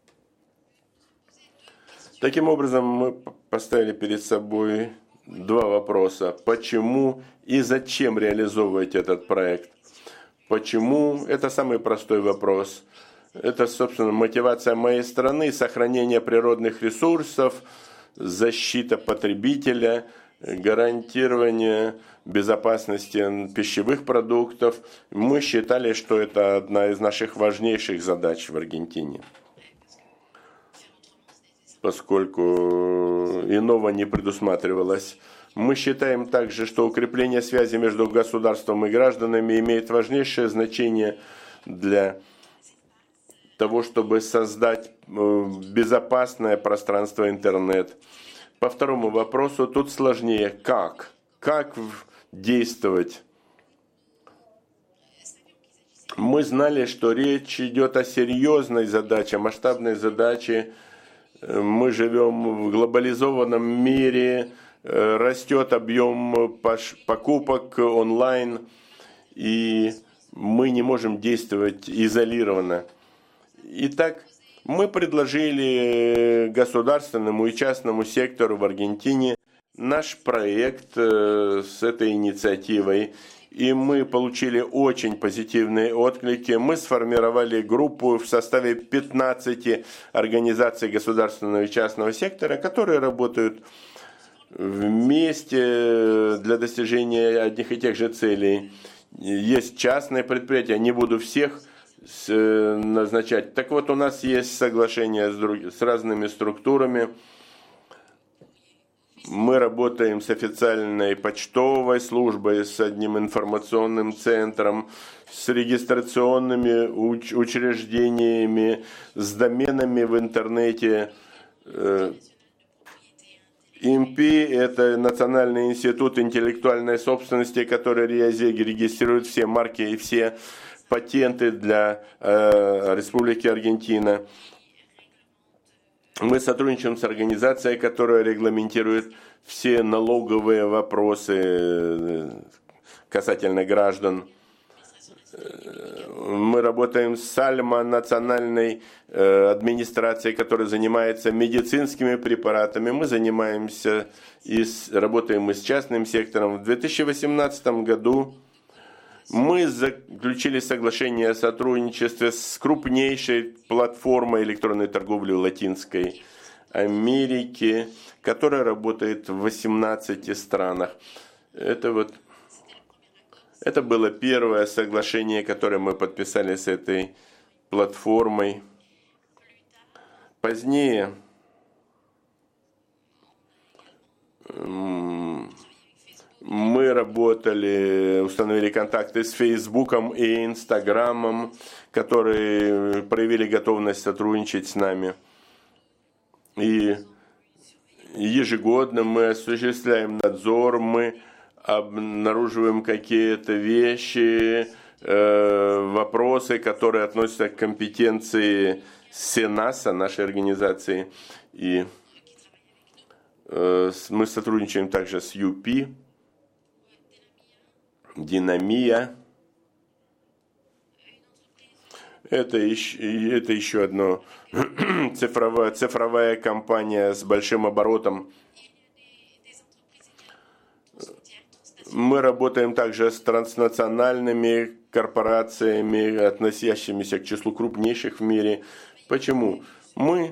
Таким образом, мы поставили перед собой два вопроса. Почему и зачем реализовывать этот проект? Почему? Это самый простой вопрос. Это, собственно, мотивация моей страны, сохранение природных ресурсов, защита потребителя, гарантирование безопасности пищевых продуктов. Мы считали, что это одна из наших важнейших задач в Аргентине, поскольку иного не предусматривалось. Мы считаем также, что укрепление связи между государством и гражданами имеет важнейшее значение для того, чтобы создать безопасное пространство интернет. По второму вопросу тут сложнее. Как? Как действовать? Мы знали, что речь идет о серьезной задаче, масштабной задаче. Мы живем в глобализованном мире, растет объем покупок онлайн, и мы не можем действовать изолированно. Итак, мы предложили государственному и частному сектору в Аргентине наш проект с этой инициативой, и мы получили очень позитивные отклики. Мы сформировали группу в составе 15 организаций государственного и частного сектора, которые работают вместе для достижения одних и тех же целей. Есть частные предприятия, не буду всех назначать. Так вот, у нас есть соглашение с разными структурами. Мы работаем с официальной почтовой службой, с одним информационным центром, с регистрационными учреждениями, с доменами в интернете. ИМПИ – это Национальный институт интеллектуальной собственности, который регистрирует все марки и все патенты для Республики Аргентина. Мы сотрудничаем с организацией, которая регламентирует все налоговые вопросы касательно граждан. Мы работаем с Сальма, национальной администрацией, которая занимается медицинскими препаратами. Мы занимаемся и работаем и с частным сектором. В 2018 году мы заключили соглашение о сотрудничестве с крупнейшей платформой электронной торговли в Латинской Америке, которая работает в 18 странах. Это было первое соглашение, которое мы подписали с этой платформой. Позднее мы работали, установили контакты с Фейсбуком и Инстаграмом, которые проявили готовность сотрудничать с нами. И ежегодно мы осуществляем надзор, мы обнаруживаем какие-то вещи, вопросы, которые относятся к компетенции Сенаса, нашей организации. И мы сотрудничаем также с ЮПИ, Динамия. Это еще одна цифровая компания с большим оборотом. Мы работаем также с транснациональными корпорациями, относящимися к числу крупнейших в мире. Почему? Мы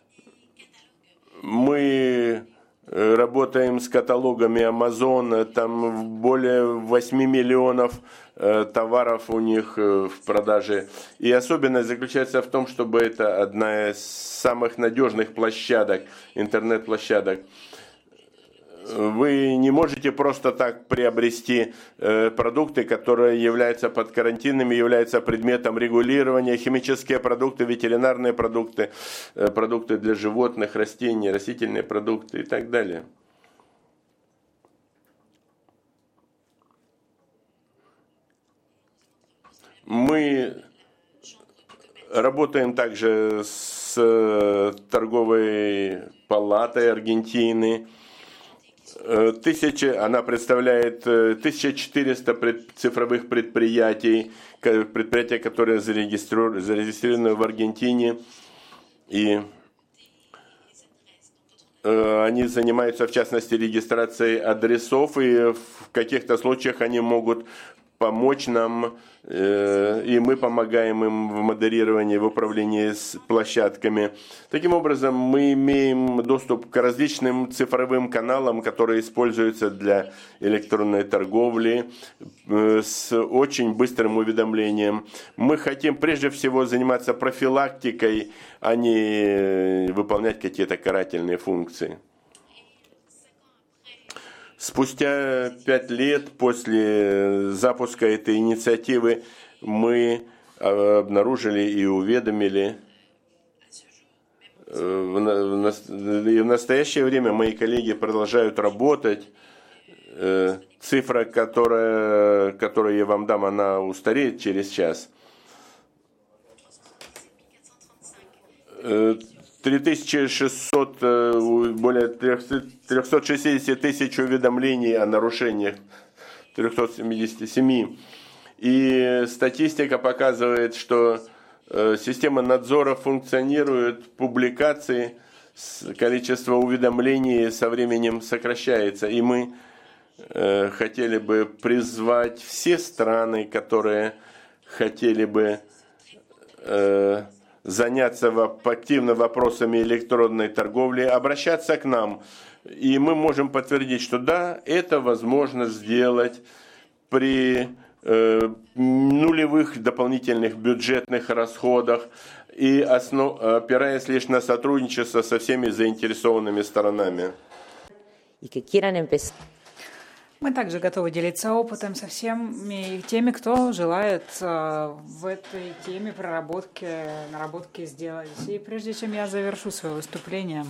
работаем с каталогами Amazon, там более 8 миллионов товаров у них в продаже. И особенность заключается в том, чтобы это одна из самых надежных площадок, интернет-площадок. Вы не можете просто так приобрести продукты, которые являются подкарантинными, являются предметом регулирования, химические продукты, ветеринарные продукты, продукты для животных, растений, растительные продукты и так далее. Мы работаем также с торговой палатой Аргентины. Она представляет 1400 цифровых предприятий, которые зарегистрированы в Аргентине. И они занимаются, в частности, регистрацией адресов, и в каких-то случаях они могут помочь нам, и мы помогаем им в модерировании, в управлении с площадками. Таким образом, мы имеем доступ к различным цифровым каналам, которые используются для электронной торговли, с очень быстрым уведомлением. Мы хотим прежде всего заниматься профилактикой, а не выполнять какие-то карательные функции. Спустя 5 лет после запуска этой инициативы мы обнаружили и уведомили, и в настоящее время мои коллеги продолжают работать. Цифра, которую я вам дам, она устареет через час. 3600, более 360 тысяч уведомлений о нарушениях, 377. И статистика показывает, что система надзора функционирует, публикации, количество уведомлений со временем сокращается. И мы хотели бы призвать все страны, которые хотели бы заняться активно вопросами электронной торговли, обращаться к нам. И мы можем подтвердить, что да, это возможно сделать при нулевых дополнительных бюджетных расходах и опираясь лишь на сотрудничество со всеми заинтересованными сторонами. Мы также готовы делиться опытом со всеми теми, кто желает в этой теме наработки сделать. И прежде чем я завершу свое выступление,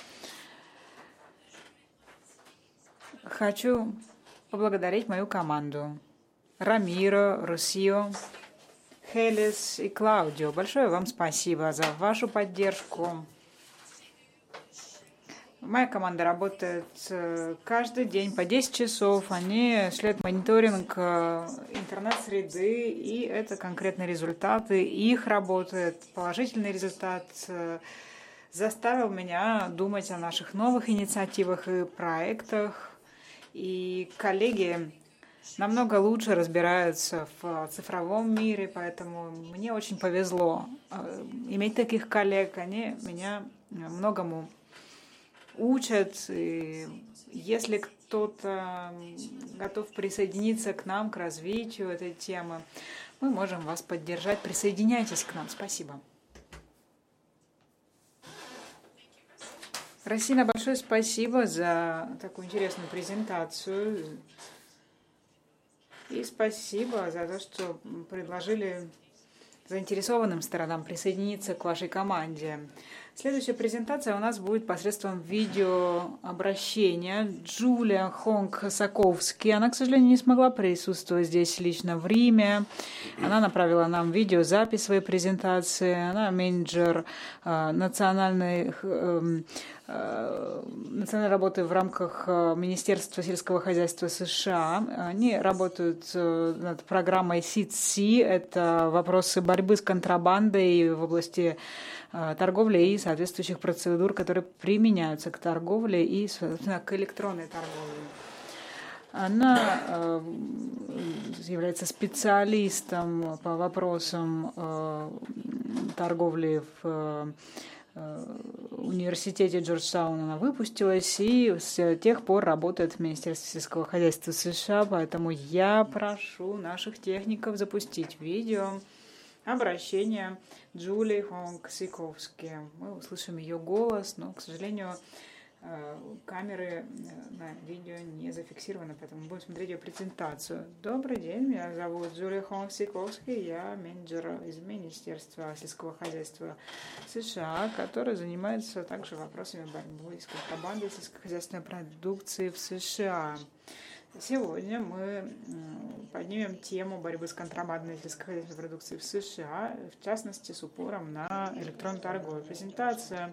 хочу поблагодарить мою команду. Рамиро, Русио, Хелис и Клаудио. Большое вам спасибо за вашу поддержку. Моя команда работает каждый день по 10 часов. Они осуществляют мониторинг интернет-среды, и это конкретные результаты. Их работы, положительный результат заставил меня думать о наших новых инициативах и проектах. И коллеги намного лучше разбираются в цифровом мире, поэтому мне очень повезло иметь таких коллег. Они меня многому учат, и если кто-то готов присоединиться к нам, к развитию этой темы, мы можем вас поддержать. Присоединяйтесь к нам. Спасибо. Расина, большое спасибо за такую интересную презентацию. И спасибо за то, что предложили заинтересованным сторонам присоединиться к вашей команде. Следующая презентация у нас будет посредством видеообращения. Джулия Хонг-Саковски. Она, к сожалению, не смогла присутствовать здесь лично в Риме. Она направила нам видеозапись своей презентации. Она менеджер национальной работы в рамках Министерства сельского хозяйства США. Они работают над программой SID-C. Это вопросы борьбы с контрабандой в области торговли и соответствующих процедур, которые применяются к торговле и, соответственно, к электронной торговле. Она является специалистом по вопросам торговли в университете Джорджтауна. Она выпустилась и с тех пор работает в Министерстве сельского хозяйства США, поэтому я прошу наших техников запустить видео обращение Джулии Хонг-Саковски. Мы услышим ее голос, но, к сожалению, камеры на видео не зафиксированы, поэтому будем смотреть ее презентацию. Добрый день, меня зовут Джулия Хонг-Саковски, я менеджер из Министерства сельского хозяйства США, который занимается также вопросами борьбы с контрабандой сельскохозяйственной продукции в США. Сегодня мы поднимем тему борьбы с контрабандой сельскохозяйственной продукции в США, в частности, с упором на электронную торговлю. Презентация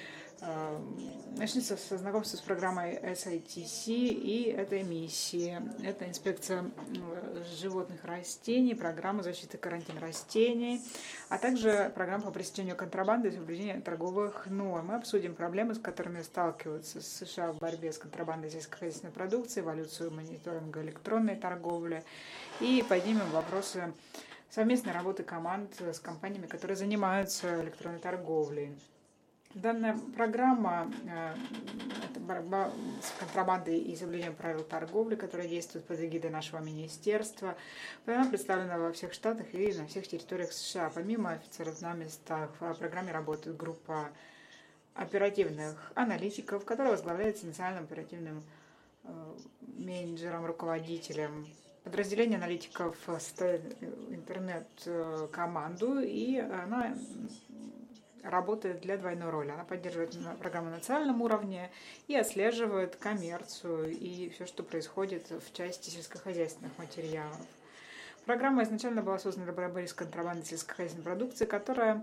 начнется со знакомства с программой SID-C и этой миссии. Это инспекция животных растений, программа защиты карантина растений, а также программа по пресечению контрабанды и соблюдению торговых норм. Мы обсудим проблемы, с которыми сталкиваются США в борьбе с контрабандой сельскохозяйственной продукции, эволюцию мониторинга электронной торговли и поднимем вопросы совместной работы команд с компаниями, которые занимаются электронной торговлей. Данная программа – это борьба с контрабандой и соблюдением правил торговли, которая действует под эгидой нашего министерства. Она представлена во всех штатах и на всех территориях США. Помимо офицеров на местах, в программе работает группа оперативных аналитиков, которая возглавляется национальным оперативным менеджером, руководителем. Подразделение аналитиков составит интернет-команду, и она работает для двойной роли. Она поддерживает программу на национальном уровне и отслеживает коммерцию и все, что происходит в части сельскохозяйственных материалов. Программа изначально была создана для борьбы с контрабандой сельскохозяйственной продукции, которая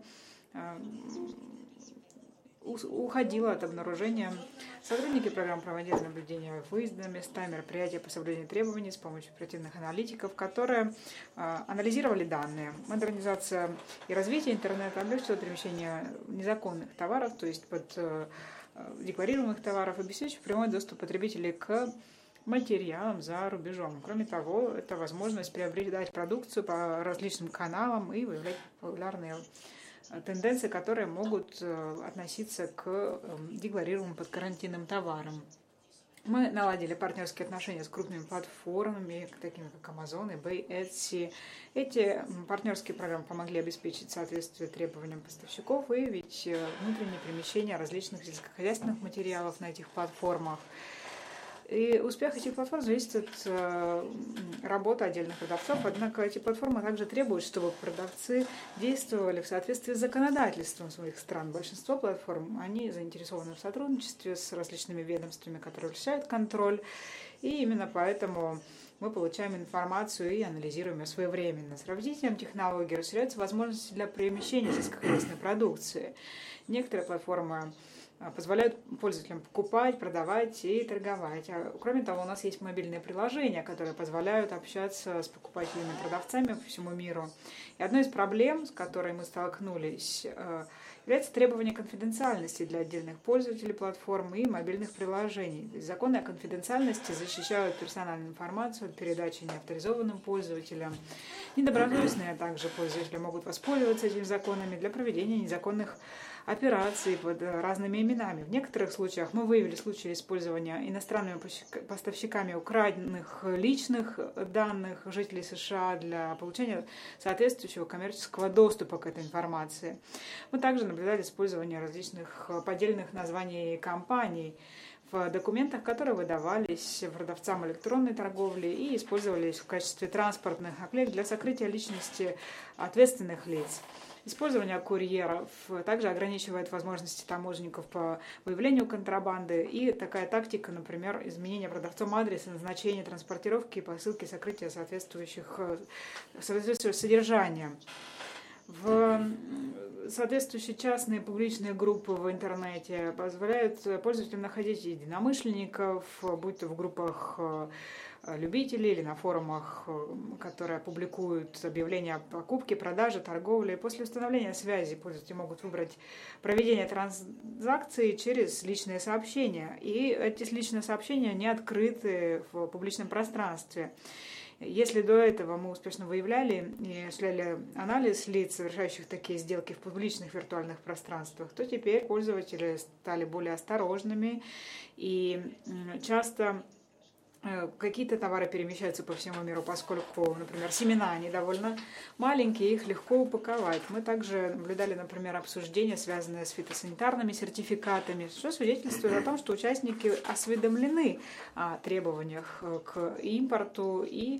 уходила от обнаружения. Сотрудники программы проводили наблюдения выезда на места, мероприятия по соблюдению требований с помощью оперативных аналитиков, которые анализировали данные. Модернизация и развитие интернета облегчило перемещение незаконных товаров, то есть под декларируемых товаров, обеспечив прямой доступ потребителей к материалам за рубежом. Кроме того, это возможность приобретать продукцию по различным каналам и выявлять популярные тенденции, которые могут относиться к декларируемым под карантинным товарам. Мы наладили партнерские отношения с крупными платформами, такими как Amazon, eBay, Etsy. Эти партнерские программы помогли обеспечить соответствие требованиям поставщиков и ведь внутреннее перемещение различных сельскохозяйственных материалов на этих платформах. И успех этих платформ зависит от работы отдельных продавцов, однако эти платформы также требуют, чтобы продавцы действовали в соответствии с законодательством своих стран. Большинство платформ, они заинтересованы в сотрудничестве с различными ведомствами, которые осуществляют контроль, и именно поэтому мы получаем информацию и анализируем ее своевременно. С развитием технологий расширяются возможности для перемещения сельскохозяйственной продукции. Некоторые платформы позволяют пользователям покупать, продавать и торговать. Кроме того, у нас есть мобильные приложения, которые позволяют общаться с покупателями и продавцами по всему миру. И одной из проблем, с которой мы столкнулись, является требование конфиденциальности для отдельных пользователей платформ и мобильных приложений. Законы о конфиденциальности защищают персональную информацию от передачи неавторизованным пользователям. Недобросовестные также пользователи могут воспользоваться этими законами для проведения незаконных операций под разными именами. В некоторых случаях мы выявили случаи использования иностранными поставщиками украденных личных данных жителей США для получения соответствующего коммерческого доступа к этой информации. Мы также наблюдали использование различных поддельных названий компаний в документах, которые выдавались продавцам электронной торговли и использовались в качестве транспортных наклеек для сокрытия личности ответственных лиц. Использование курьеров также ограничивает возможности таможенников по выявлению контрабанды. И такая тактика, например, изменение продавцом адреса, назначение транспортировки, посылки, сокрытия соответствующего содержания. Соответствующие частные и публичные группы в интернете позволяют пользователям находить единомышленников, будь то в группах любителей или на форумах, которые публикуют объявления о покупке, продаже, торговле. После установления связи пользователи могут выбрать проведение транзакции через личные сообщения. И эти личные сообщения не открыты в публичном пространстве. Если до этого мы успешно выявляли и осуществляли анализ лиц, совершающих такие сделки в публичных виртуальных пространствах, то теперь пользователи стали более осторожными и часто какие-то товары перемещаются по всему миру, поскольку, например, семена, они довольно маленькие, их легко упаковать. Мы также наблюдали, например, обсуждения, связанные с фитосанитарными сертификатами, что свидетельствует о том, что участники осведомлены о требованиях к импорту, и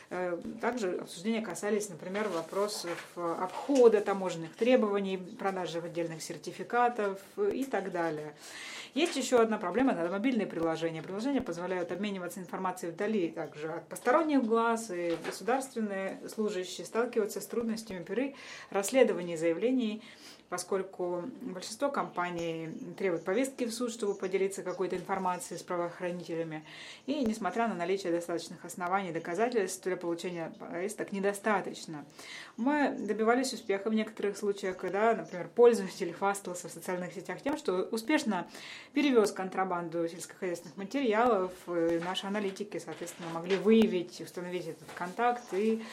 также обсуждения касались, например, вопросов обхода таможенных требований, продажи отдельных сертификатов и так далее. Есть еще одна проблема – это мобильные приложения. Приложения позволяют обмениваться информацией вдали также от посторонних глаз, и государственные служащие сталкиваются с трудностями при расследовании заявлений, поскольку большинство компаний требуют повестки в суд, чтобы поделиться какой-то информацией с правоохранителями. И несмотря на наличие достаточных оснований и доказательств для получения повесток недостаточно. Мы добивались успеха в некоторых случаях, когда, например, пользователь хвастался в социальных сетях тем, что успешно перевез контрабанду сельскохозяйственных материалов. И наши аналитики, соответственно, могли выявить, установить этот контакт и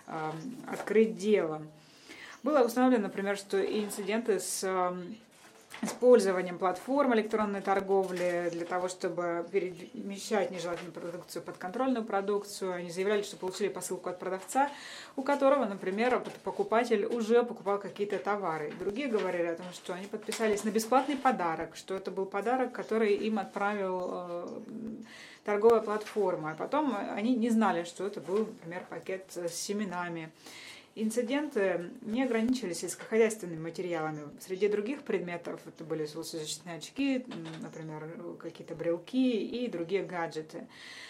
открыть дело. Было установлено, например, что инциденты с использованием платформ электронной торговли для того, чтобы перемещать нежелательную продукцию под контрольную продукцию. Они заявляли, что получили посылку от продавца, у которого, например, покупатель уже покупал какие-то товары. Другие говорили о том, что они подписались на бесплатный подарок, что это был подарок, который им отправил торговая платформа. А потом они не знали, что это был, например, пакет с семенами. Инциденты не ограничились сельскохозяйственными материалами. Среди других предметов это были солнцезащитные очки, например, какие-то брелки и другие гаджеты.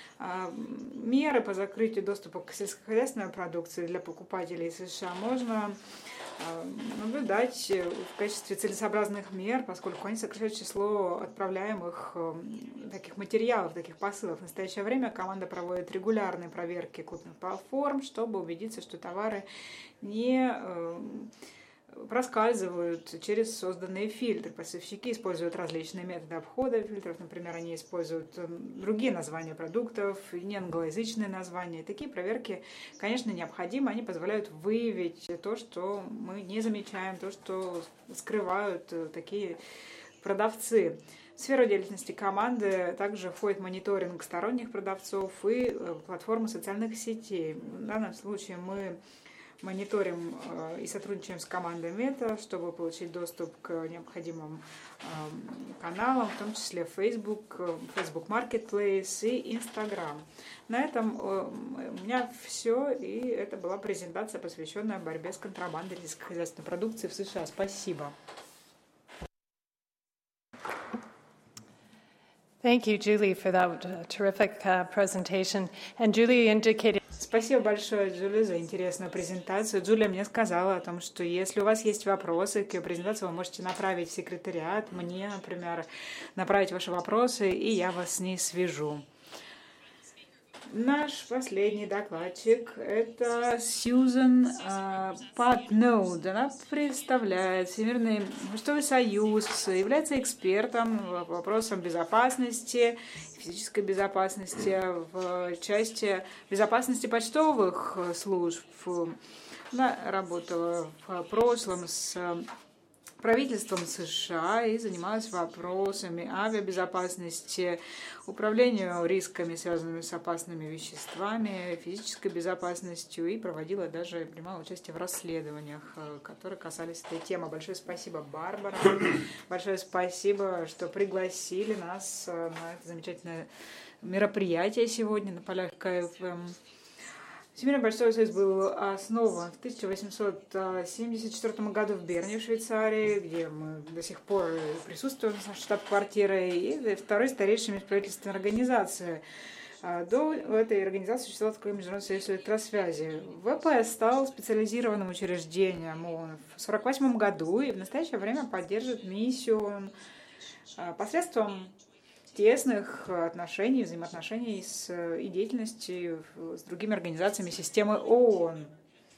Меры по закрытию доступа к сельскохозяйственной продукции для покупателей США можно наблюдать в качестве целесообразных мер, поскольку они сокращают число отправляемых таких материалов, таких посылов. В настоящее время команда проводит регулярные проверки крупных платформ, чтобы убедиться, что товары не проскальзывают через созданные фильтры. Поставщики используют различные методы обхода фильтров. Например, они используют другие названия продуктов, не англоязычные названия. И такие проверки, конечно, необходимы. Они позволяют выявить то, что мы не замечаем, то, что скрывают такие продавцы. В сферу деятельности команды также входит мониторинг сторонних продавцов и платформы социальных сетей. В данном случае мы мониторим и сотрудничаем с командой Мета, чтобы получить доступ к необходимым каналам, в том числе Facebook Marketplace и Instagram. На этом у меня все, и это была презентация, посвященная борьбе с контрабандой сельскохозяйственной продукции в США. Спасибо. Thank you, Julie, for that terrific presentation. And Julie indicated... Спасибо большое, Джулия, за интересную презентацию. Джулия мне сказала о том, что если у вас есть вопросы к ее презентации, вы можете направить в секретариат, мне, например, направить ваши вопросы, и я вас с ней свяжу. Наш последний докладчик – это Сьюзан Патноуд. Она представляет Всемирный почтовый союз, является экспертом по вопросам безопасности, физической безопасности в части безопасности почтовых служб. Она работала в прошлом с правительством США и занималась вопросами авиабезопасности, управлению рисками, связанными с опасными веществами, физической безопасностью, и проводила даже, принимала участие в расследованиях, которые касались этой темы. Большое спасибо, Барбара. Большое спасибо, что пригласили нас на это замечательное мероприятие сегодня на полях КФМ. Всемирный почтовый союз был основан в 1874 году в Берне, в Швейцарии, где мы до сих пор присутствуем с штаб-квартирой, и второй старейшей межправительственной организации. До этой организации существовал такой Международный союз электросвязи. ВПС стал специализированным учреждением ООН в 1948 году и в настоящее время поддерживает миссию посредством тесных отношений, взаимоотношений и деятельности с другими организациями системы ООН.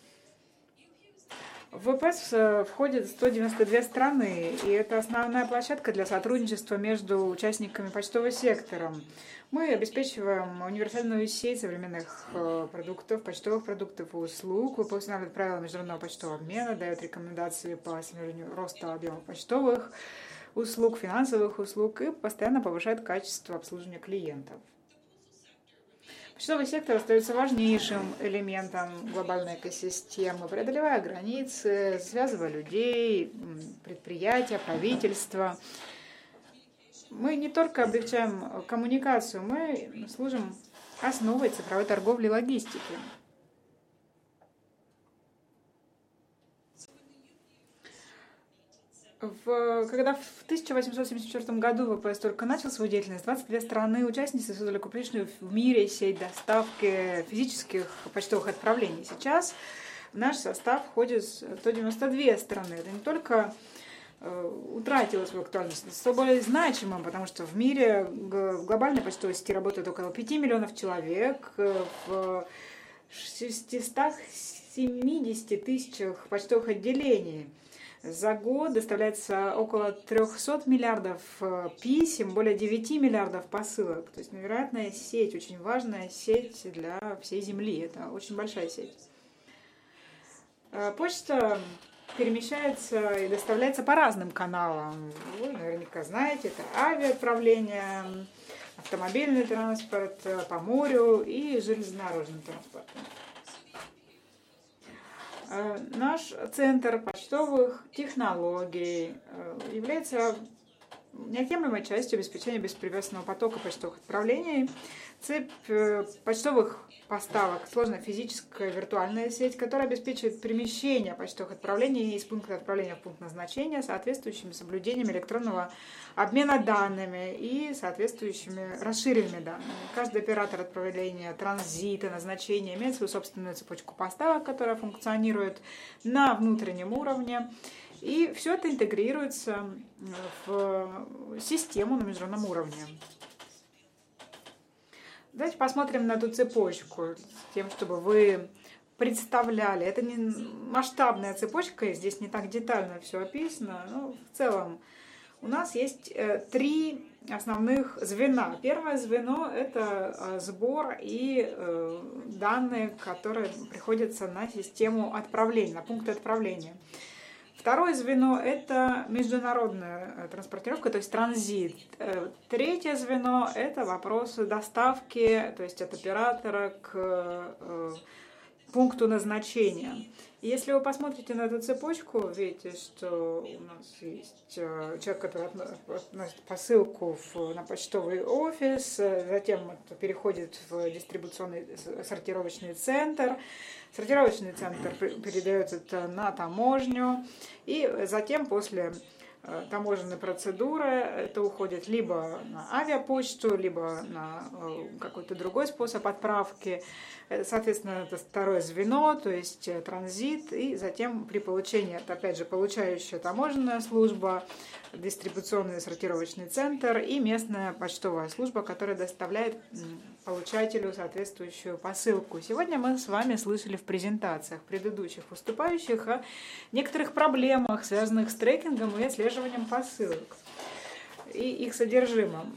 В ВПС входит 192 страны, и это основная площадка для сотрудничества между участниками почтового сектора. Мы обеспечиваем универсальную сеть современных продуктов, почтовых продуктов и услуг, устанавливает правила международного почтового обмена, дает рекомендации по снижению роста объема почтовых услуг, финансовых услуг и постоянно повышает качество обслуживания клиентов. Почтовый сектор остается важнейшим элементом глобальной экосистемы, преодолевая границы, связывая людей, предприятия, правительства. Мы не только облегчаем коммуникацию, мы служим основой цифровой торговли и логистики. Когда в 1874 году ВПС только начал свою деятельность, 22 страны-участницы создали крупнейшую в мире сеть доставки физических почтовых отправлений. Сейчас в наш состав входит 192 страны. Это не только утратило свою актуальность, это стало более значимым, потому что в мире в глобальной почтовой сети работает около 5 миллионов человек, в 670 тысячах почтовых отделений. За год доставляется около 300 миллиардов писем, более 9 миллиардов посылок. То есть невероятная сеть, очень важная сеть для всей Земли. Это очень большая сеть. Почта перемещается и доставляется по разным каналам. Вы наверняка знаете, это авиаотправление, автомобильный транспорт, по морю и железнодорожный транспорт. Наш центр почтовых технологий является неотъемлемой частью обеспечения беспрепятственного потока почтовых отправлений. Цепь почтовых поставок, сложная физическая виртуальная сеть, которая обеспечивает перемещение почтовых отправлений из пункта отправления в пункт назначения соответствующими соблюдением электронного обмена данными и соответствующими расширенными данными. Каждый оператор отправления, транзита, назначения имеет свою собственную цепочку поставок, которая функционирует на внутреннем уровне. И все это интегрируется в систему на международном уровне. Давайте посмотрим на эту цепочку, с тем, чтобы вы представляли. Это не масштабная цепочка, здесь не так детально все описано, но в целом у нас есть три основных звена. Первое звено – это сбор и данные, которые приходятся на систему отправления, на пункты отправления. Второе звено – это международная транспортировка, то есть транзит. Третье звено – это вопросы доставки, то есть от оператора к пункту назначения. И если вы посмотрите на эту цепочку, видите, что у нас есть человек, который относит посылку на почтовый офис, затем это переходит в дистрибуционный сортировочный центр. Сортировочный центр передает это на таможню, и затем после таможенной процедуры это уходит либо на авиапочту, либо на какой-то другой способ отправки. Соответственно, это второе звено, то есть транзит, и затем при получении, это опять же получающая таможенная служба, дистрибуционный сортировочный центр и местная почтовая служба, которая доставляет получателю соответствующую посылку. Сегодня мы с вами слышали в презентациях предыдущих выступающих о некоторых проблемах, связанных с трекингом и отслеживанием посылок и их содержимым.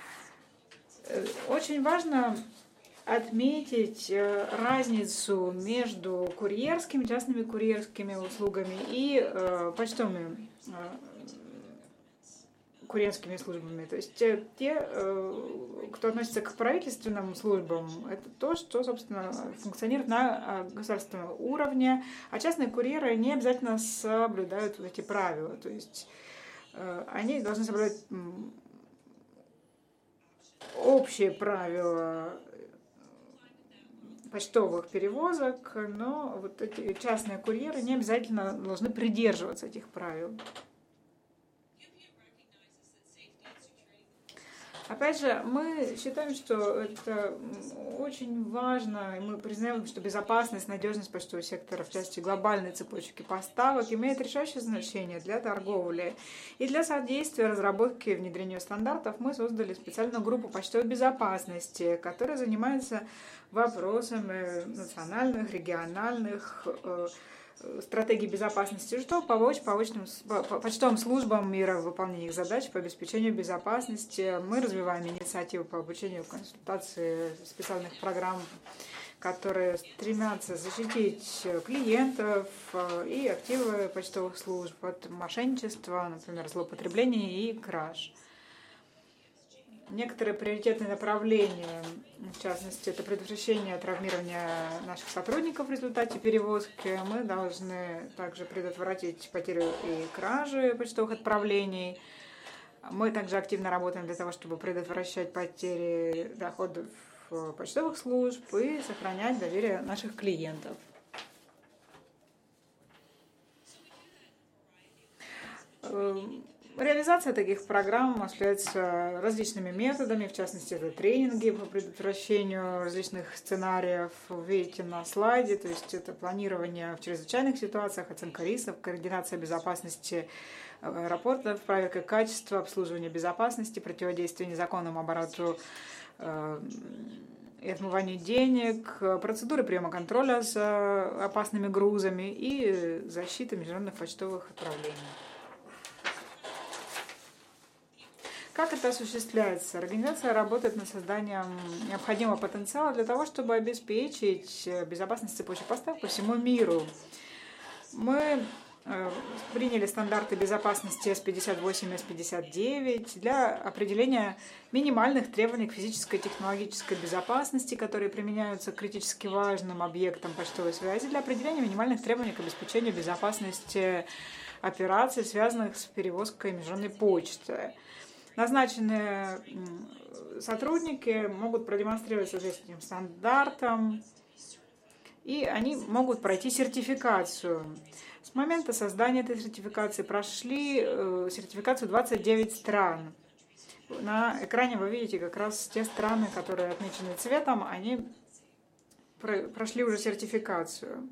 Очень важно отметить разницу между курьерскими, частными курьерскими услугами и почтовыми курьерскими службами. То есть те, кто относится к правительственным службам, это то, что, собственно, функционирует на государственном уровне, а частные курьеры не обязательно соблюдают эти правила. То есть они должны соблюдать общие правила почтовых перевозок, но вот эти частные курьеры не обязательно должны придерживаться этих правил. Опять же, мы считаем, что это очень важно, и мы признаем, что безопасность, надежность почтового сектора в части глобальной цепочки поставок имеет решающее значение для торговли. И для содействия разработке и внедрению стандартов мы создали специальную группу почтовой безопасности, которая занимается вопросами национальных, региональных стратегии безопасности, что помочь почтовым службам мира в выполнении их задач по обеспечению безопасности. Мы развиваем инициативы по обучению, консультации специальных программ, которые стремятся защитить клиентов и активы почтовых служб от мошенничества, например, злоупотребления и краж. Некоторые приоритетные направления, в частности, это предотвращение травмирования наших сотрудников в результате перевозки. Мы должны также предотвратить потерю и кражи почтовых отправлений. Мы также активно работаем для того, чтобы предотвращать потери доходов почтовых служб и сохранять доверие наших клиентов. Реализация таких программ осуществляется различными методами, в частности, это тренинги по предотвращению различных сценариев. Видите на слайде, то есть это планирование в чрезвычайных ситуациях, оценка рисков, координация безопасности аэропортов, проверка качества, обслуживание безопасности, противодействие незаконному обороту и отмыванию денег, процедуры приема контроля за опасными грузами и защита международных почтовых отправлений. Как это осуществляется? Организация работает над созданием необходимого потенциала для того, чтобы обеспечить безопасность цепочек поставок по всему миру. Мы приняли стандарты безопасности S58 и S59 для определения минимальных требований к физической и технологической безопасности, которые применяются к критически важным объектам почтовой связи, для определения минимальных требований к обеспечению безопасности операций, связанных с перевозкой международной почты. Назначенные сотрудники могут продемонстрировать соответствие этим стандартам, и они могут пройти сертификацию. С момента создания этой сертификации прошли сертификацию 29 стран. На экране вы видите как раз те страны, которые отмечены цветом, они прошли уже сертификацию.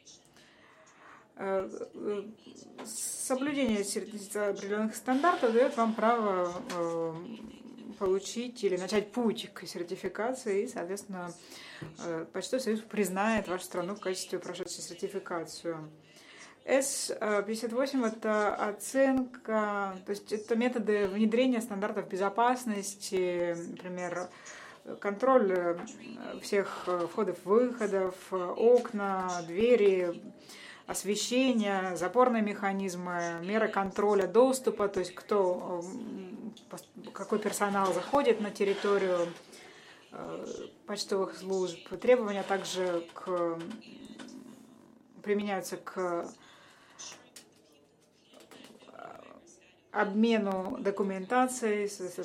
Соблюдение определенных стандартов дает вам право получить или начать путь к сертификации, и, соответственно, Почтовый союз признает вашу страну в качестве прошедшей сертификацию. S58 – это оценка, то есть это методы внедрения стандартов безопасности, например, контроль всех входов-выходов, окна, двери, освещение, запорные механизмы, меры контроля доступа, то есть какой персонал заходит на территорию почтовых служб. Требования также применяются к обмену документацией,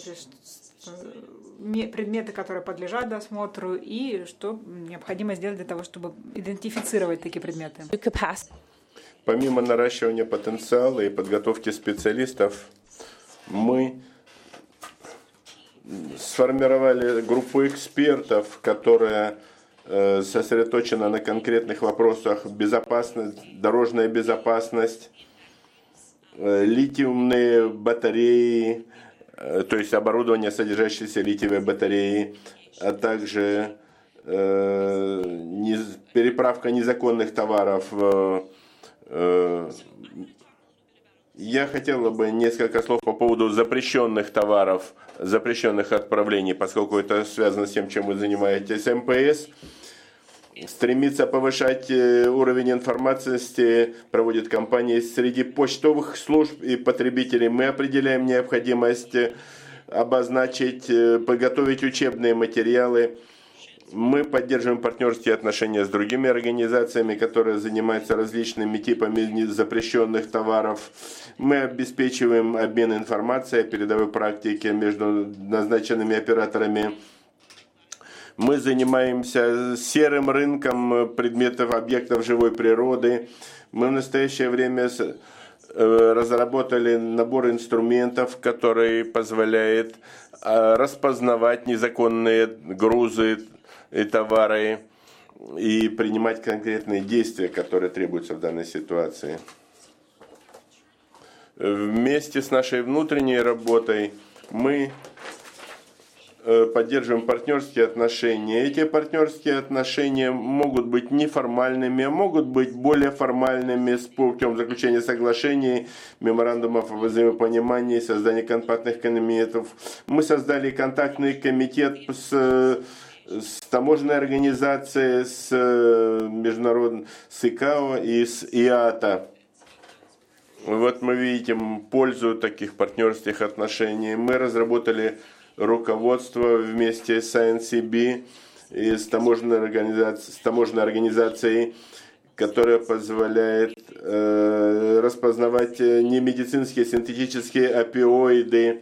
предметы, которые подлежат досмотру, и что необходимо сделать для того, чтобы идентифицировать такие предметы. Помимо наращивания потенциала и подготовки специалистов, мы сформировали группу экспертов, которая сосредоточена на конкретных вопросах: безопасность, дорожная безопасность, литиумные батареи, то есть оборудование, содержащееся литиевой батареи, а также переправка незаконных товаров. Я хотел бы несколько слов по поводу запрещенных товаров, запрещенных отправлений, поскольку это связано с тем, чем вы занимаетесь. МПС стремится повышать уровень информации, проводит кампании среди почтовых служб и потребителей. Мы определяем необходимость обозначить, подготовить учебные материалы. Мы поддерживаем партнерские отношения с другими организациями, которые занимаются различными типами запрещенных товаров. Мы обеспечиваем обмен информацией о передовой практике между назначенными операторами. Мы занимаемся серым рынком предметов, объектов живой природы. Мы в настоящее время разработали набор инструментов, который позволяет распознавать незаконные грузы и товары и принимать конкретные действия, которые требуются в данной ситуации. Вместе с нашей внутренней работой мы поддерживаем партнерские отношения. Эти партнерские отношения могут быть неформальными, а могут быть более формальными с путем заключения соглашений, меморандумов о взаимопонимании, создания контактных комитетов. Мы создали контактный комитет с таможенной организацией, с международным с ИКАО и с ИАТА. Вот мы видим пользу таких партнерских отношений. Мы разработали руководство вместе с INCB и с таможенной организацией, которая позволяет распознавать немедицинские синтетические опиоиды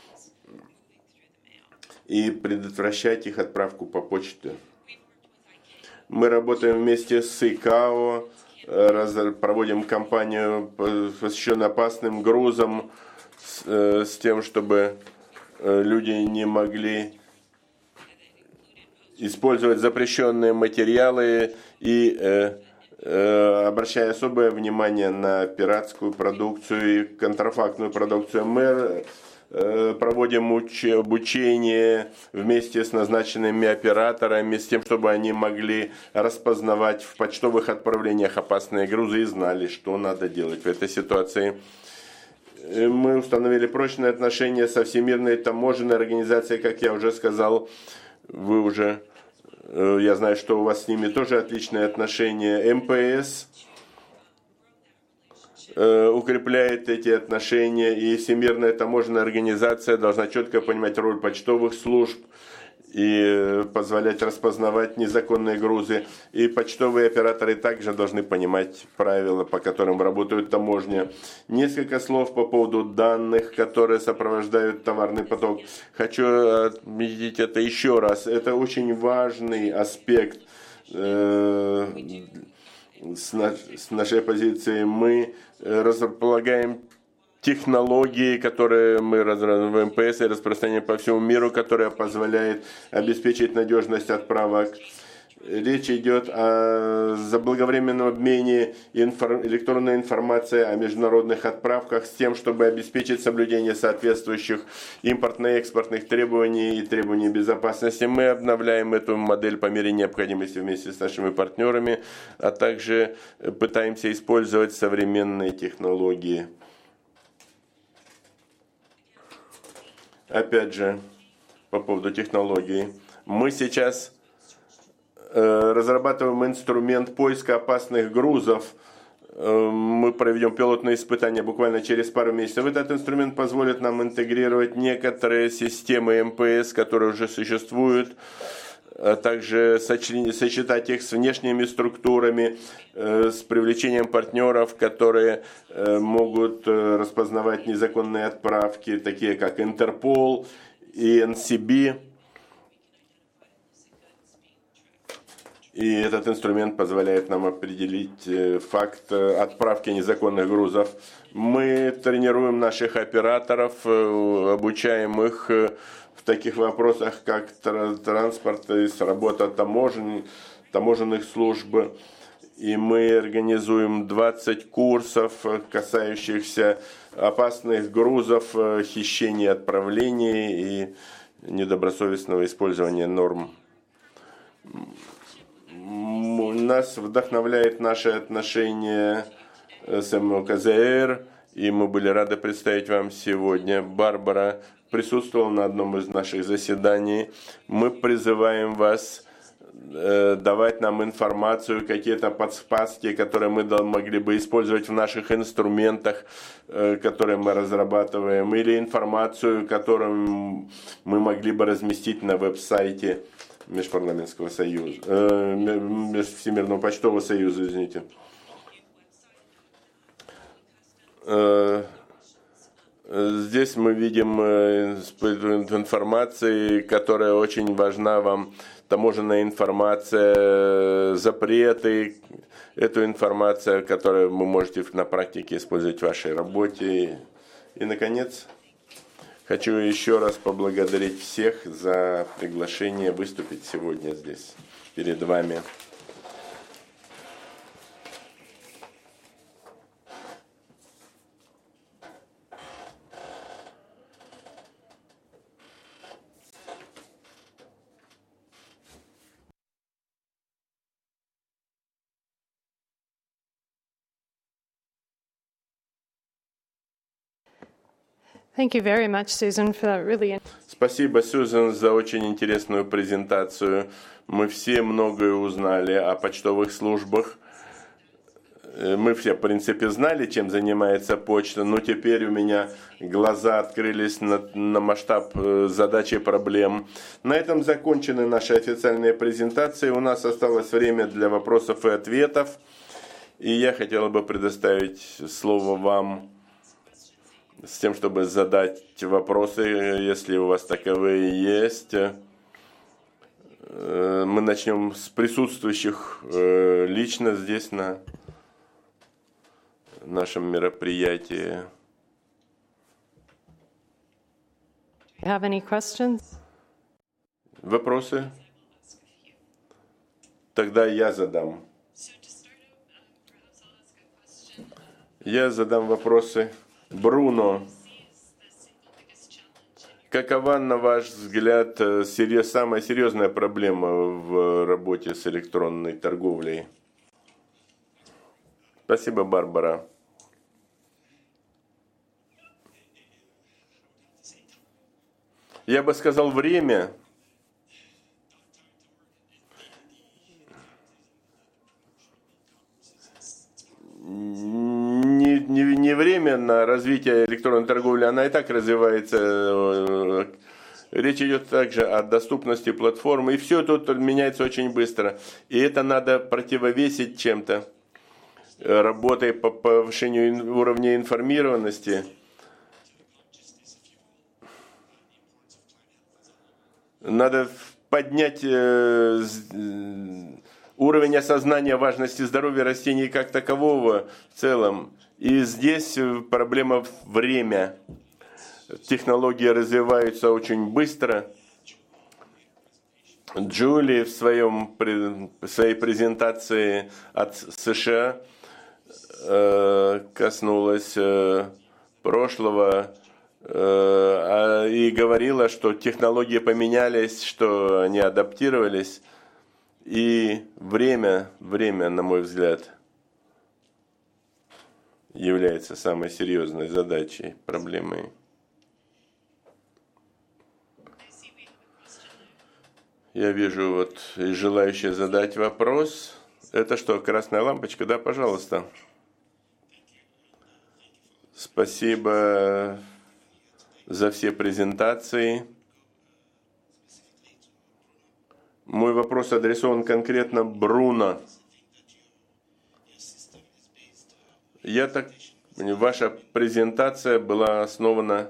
и предотвращать их отправку по почте. Мы работаем вместе с ИКАО, проводим кампанию, посвященную опасным грузам, с тем, чтобы люди не могли использовать запрещенные материалы и обращая особое внимание на пиратскую продукцию и контрафактную продукцию. Мы проводим обучение вместе с назначенными операторами, с тем, чтобы они могли распознавать в почтовых отправлениях опасные грузы и знали, что надо делать в этой ситуации. Мы установили прочные отношения со Всемирной таможенной организацией, как я уже сказал. Я знаю, что у вас с ними тоже отличные отношения. МПС укрепляет эти отношения, и Всемирная таможенная организация должна четко понимать роль почтовых служб и позволять распознавать незаконные грузы. И почтовые операторы также должны понимать правила, по которым работает таможня. Несколько слов по поводу данных, которые сопровождают товарный поток. Хочу отметить это еще раз. Это очень важный аспект с нашей позиции. Мы располагаем технологии, которые мы разрабатываем в МПС и распространяем по всему миру, которая позволяет обеспечить надежность отправок. Речь идет о заблаговременном обмене электронной информации о международных отправках с тем, чтобы обеспечить соблюдение соответствующих импортно-экспортных требований и требований безопасности. Мы обновляем эту модель по мере необходимости вместе с нашими партнерами, а также пытаемся использовать современные технологии. Опять же, по поводу технологий. Мы сейчас разрабатываем инструмент поиска опасных грузов. Мы проведем пилотные испытания буквально через пару месяцев. Этот инструмент позволит нам интегрировать некоторые системы МПС, которые уже существуют, а также сочетать их с внешними структурами, с привлечением партнеров, которые могут распознавать незаконные отправки, такие как Интерпол и NCB. И этот инструмент позволяет нам определить факт отправки незаконных грузов. Мы тренируем наших операторов, обучаем их в таких вопросах, как транспорт и работа таможенных служб. И мы организуем 20 курсов, касающихся опасных грузов, хищения отправлений и недобросовестного использования норм. Нас вдохновляет наше отношение с МОКЗР, и мы были рады представить вам сегодня. Барбара присутствовала на одном из наших заседаний. Мы призываем вас давать нам информацию, какие-то подсказки, которые мы могли бы использовать в наших инструментах, которые мы разрабатываем, или информацию, которую мы могли бы разместить на веб-сайте Межпарламентского союза, Всемирного почтового союза, извините. Здесь мы видим информации, которая очень важна вам, таможенная информация, запреты, эту информацию, которую вы можете на практике использовать в вашей работе. И, наконец, хочу еще раз поблагодарить всех за приглашение выступить сегодня здесь перед вами. Thank you very much, Susan, for that really. Спасибо, Сьюзен, за очень интересную презентацию. Мы все многое узнали о почтовых службах. Мы все, в принципе, знали, чем занимается почта, но теперь у меня глаза открылись на масштаб задач и проблем. На этом закончены наши официальные презентации. У нас осталось время для вопросов и ответов. И я хотел бы предоставить слово вам с тем, чтобы задать вопросы, если у вас таковые есть. Мы начнем с присутствующих лично здесь на нашем мероприятии. Do you have any questions? Вопросы? Тогда я задам. Я задам вопросы. Бруно, какова, на ваш взгляд, самая серьезная проблема в работе с электронной торговлей? Спасибо, Барбара. Я бы сказал, время. Не время на развитие электронной торговли, она и так развивается. Речь идет также о доступности платформы, и все тут меняется очень быстро. И это надо противовесить чем-то, работой по повышению уровня информированности. Надо поднять уровень осознания важности здоровья растений как такового в целом. И здесь проблема время. Технологии развиваются очень быстро. Джули в своей презентации от США коснулась прошлого и говорила, что технологии поменялись, что они адаптировались. И время, на мой взгляд, является самой серьезной задачей, проблемой. Я вижу вот желающие задать вопрос. Это что, красная лампочка? Да, пожалуйста. Спасибо за все презентации. Мой вопрос адресован конкретно Бруно. Ваша презентация была основана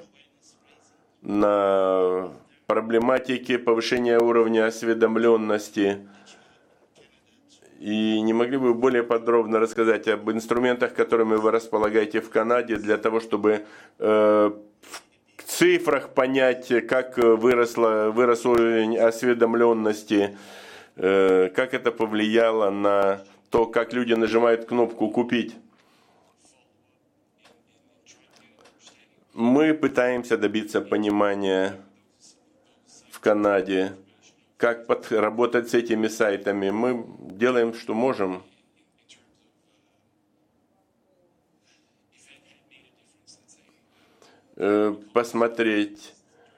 на проблематике повышения уровня осведомленности. И не могли бы вы более подробно рассказать об инструментах, которыми вы располагаете в Канаде, для того, чтобы в цифрах понять, как вырос уровень осведомленности, как это повлияло на то, как люди нажимают кнопку «Купить». Мы пытаемся добиться понимания в Канаде, как работать с этими сайтами. Мы делаем, что можем. Посмотреть,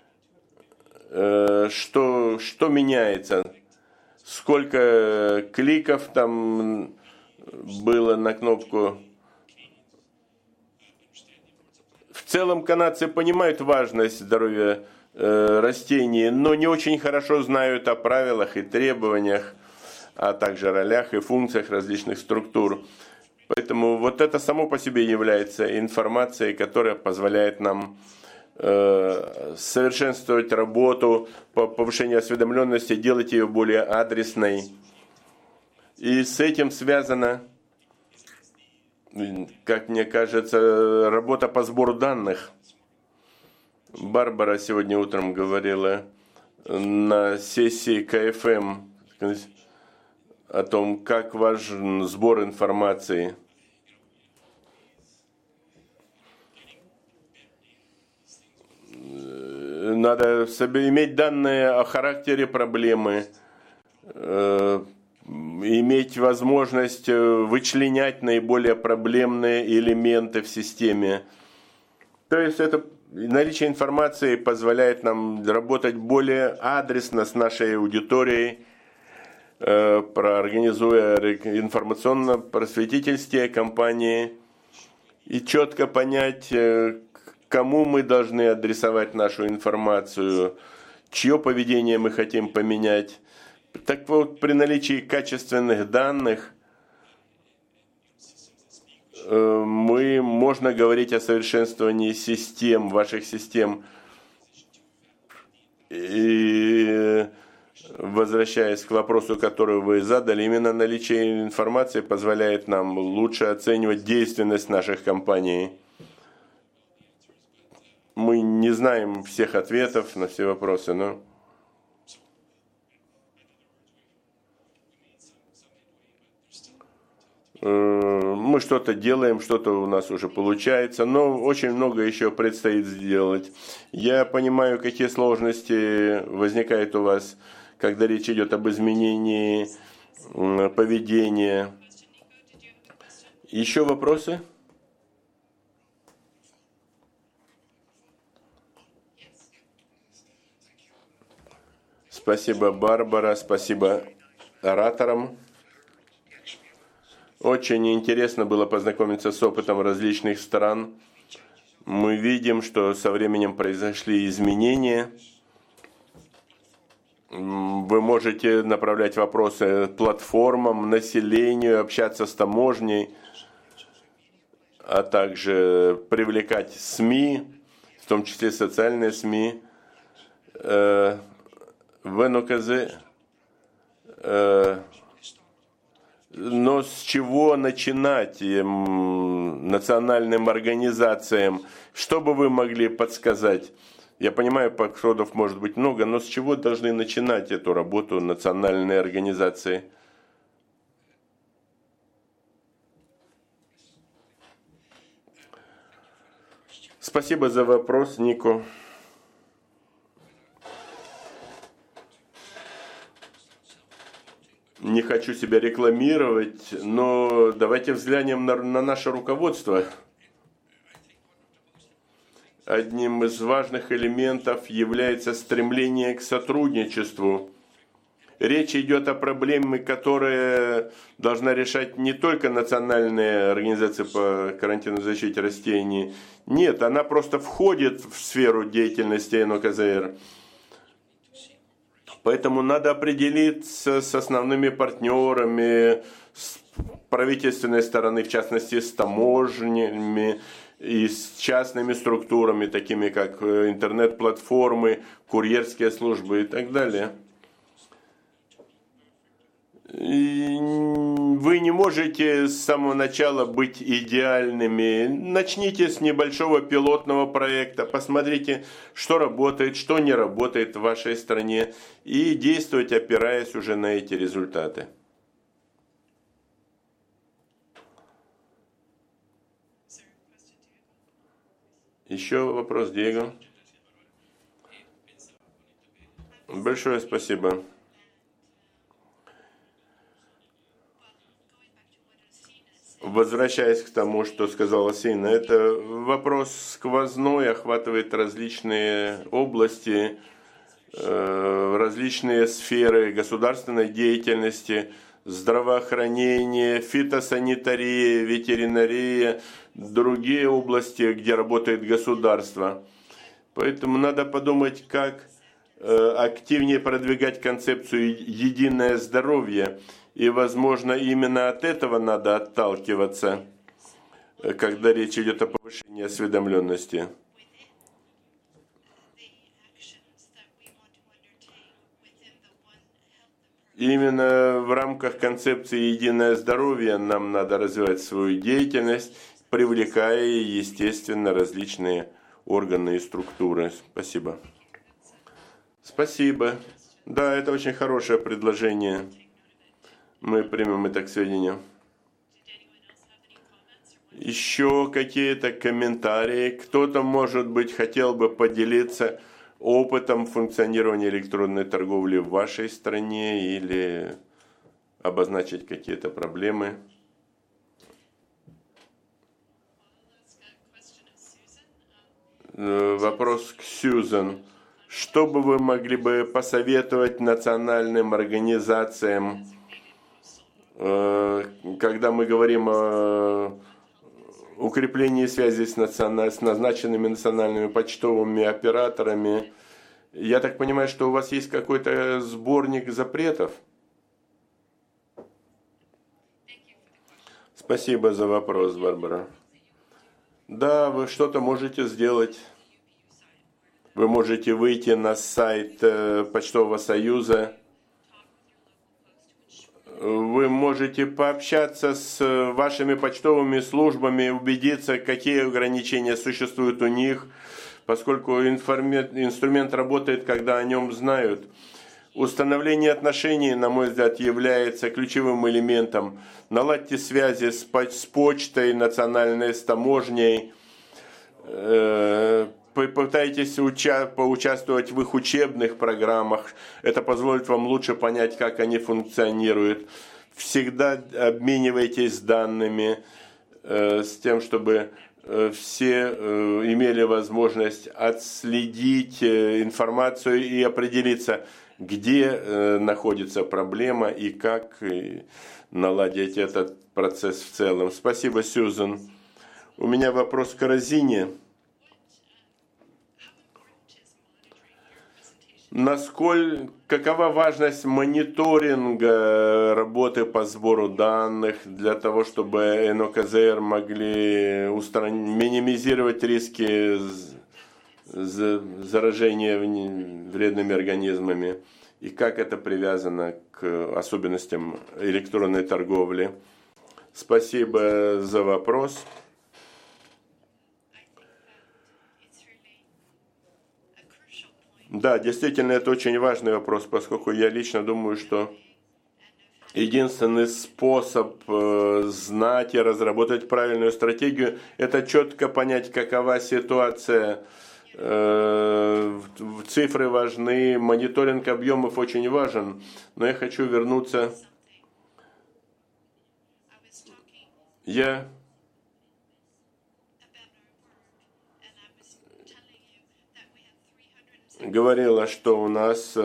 что меняется, сколько кликов там было на кнопку. В целом канадцы понимают важность здоровья растений, но не очень хорошо знают о правилах и требованиях, а также ролях и функциях различных структур. Поэтому вот это само по себе является информацией, которая позволяет нам совершенствовать работу по повышению осведомленности, делать ее более адресной. И с этим связана, как мне кажется, работа по сбору данных. Барбара сегодня утром говорила на сессии КФМ о том, как важен сбор информации. Надо иметь данные о характере проблемы, иметь возможность вычленять наиболее проблемные элементы в системе. То есть это наличие информации позволяет нам работать более адресно с нашей аудиторией, организуя информационно-просветительские кампании и четко понять, кому мы должны адресовать нашу информацию, чье поведение мы хотим поменять. Так вот, при наличии качественных данных можно говорить о совершенствовании систем, ваших систем. И возвращаясь к вопросу, который вы задали, именно наличие информации позволяет нам лучше оценивать действенность наших компаний. Мы не знаем всех ответов на все вопросы, но мы что-то делаем, что-то у нас уже получается, но очень много еще предстоит сделать. Я понимаю, какие сложности возникают у вас, когда речь идет об изменении поведения. Еще вопросы? Спасибо, Барбара, спасибо ораторам. Очень интересно было познакомиться с опытом различных стран. Мы видим, что со временем произошли изменения. Вы можете направлять вопросы платформам, населению, общаться с таможней, а также привлекать СМИ, в том числе социальные СМИ. В НКЗ. Но с чего начинать национальным организациям? Что бы вы могли подсказать? Я понимаю, подходов может быть много, но с чего должны начинать эту работу национальные организации? Спасибо за вопрос, Нико. Не хочу себя рекламировать, но давайте взглянем на наше руководство. Одним из важных элементов является стремление к сотрудничеству. Речь идет о проблеме, которая должна решать не только национальная организация по карантинной защите растений. Нет, она просто входит в сферу деятельности НКЗР. Поэтому надо определиться с основными партнерами, с правительственной стороны, в частности, с таможнями и с частными структурами, такими как интернет-платформы, курьерские службы и так далее. И вы не можете с самого начала быть идеальными. Начните с небольшого пилотного проекта, посмотрите, что работает, что не работает в вашей стране, и действовать, опираясь уже на эти результаты. Еще вопрос, Диего. Большое спасибо. Возвращаясь к тому, что сказала Сина, это вопрос сквозной, охватывает различные области, различные сферы государственной деятельности, здравоохранение, фитосанитария, ветеринария, другие области, где работает государство. Поэтому надо подумать, как активнее продвигать концепцию «единое здоровье». И, возможно, именно от этого надо отталкиваться, когда речь идет о повышении осведомленности. Именно в рамках концепции «Единое здоровье» нам надо развивать свою деятельность, привлекая, естественно, различные органы и структуры. Спасибо. Спасибо. Да, это очень хорошее предложение. Мы примем это к сведению. Еще какие-то комментарии? Кто-то, может быть, хотел бы поделиться опытом функционирования электронной торговли в вашей стране или обозначить какие-то проблемы? Вопрос к Сьюзан. Что бы вы могли бы посоветовать национальным организациям, когда мы говорим о укреплении связи с назначенными национальными почтовыми операторами? Я так понимаю, что у вас есть какой-то сборник запретов? Спасибо за вопрос, Барбара. Да, вы что-то можете сделать. Вы можете выйти на сайт Почтового союза. Вы можете пообщаться с вашими почтовыми службами, убедиться, какие ограничения существуют у них, поскольку инструмент работает, когда о нем знают. Установление отношений, на мой взгляд, является ключевым элементом. Наладьте связи с почтой национальной, с таможней. Попытайтесь поучаствовать в их учебных программах. Это позволит вам лучше понять, как они функционируют. Всегда обменивайтесь данными с тем, чтобы все имели возможность отследить информацию и определиться, где находится проблема и как наладить этот процесс в целом. Спасибо, Сьюзан. У меня вопрос к Розине. Какова важность мониторинга работы по сбору данных для того, чтобы НОКЗР могли минимизировать риски заражения вредными организмами? И как это привязано к особенностям электронной торговли? Спасибо за вопрос. Да, действительно, это очень важный вопрос, поскольку я лично думаю, что единственный способ знать и разработать правильную стратегию – это четко понять, какова ситуация. Цифры важны, мониторинг объемов очень важен, но я хочу вернуться. Я говорила, что у нас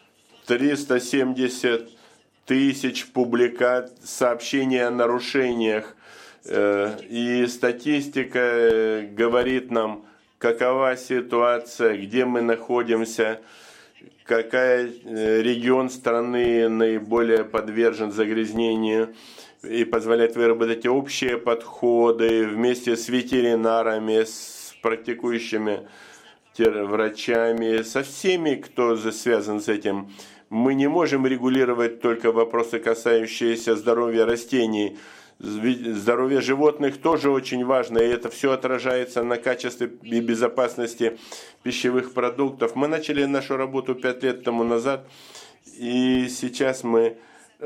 370 тысяч сообщений о нарушениях, и статистика говорит нам, какова ситуация, где мы находимся, какой регион страны наиболее подвержен загрязнению, и позволяет выработать общие подходы вместе с ветеринарами, с практикующими врачами, со всеми, кто связан с этим. Мы не можем регулировать только вопросы, касающиеся здоровья растений. Здоровье животных тоже очень важно, и это все отражается на качестве и безопасности пищевых продуктов. Мы начали нашу работу 5 лет тому назад, и сейчас мы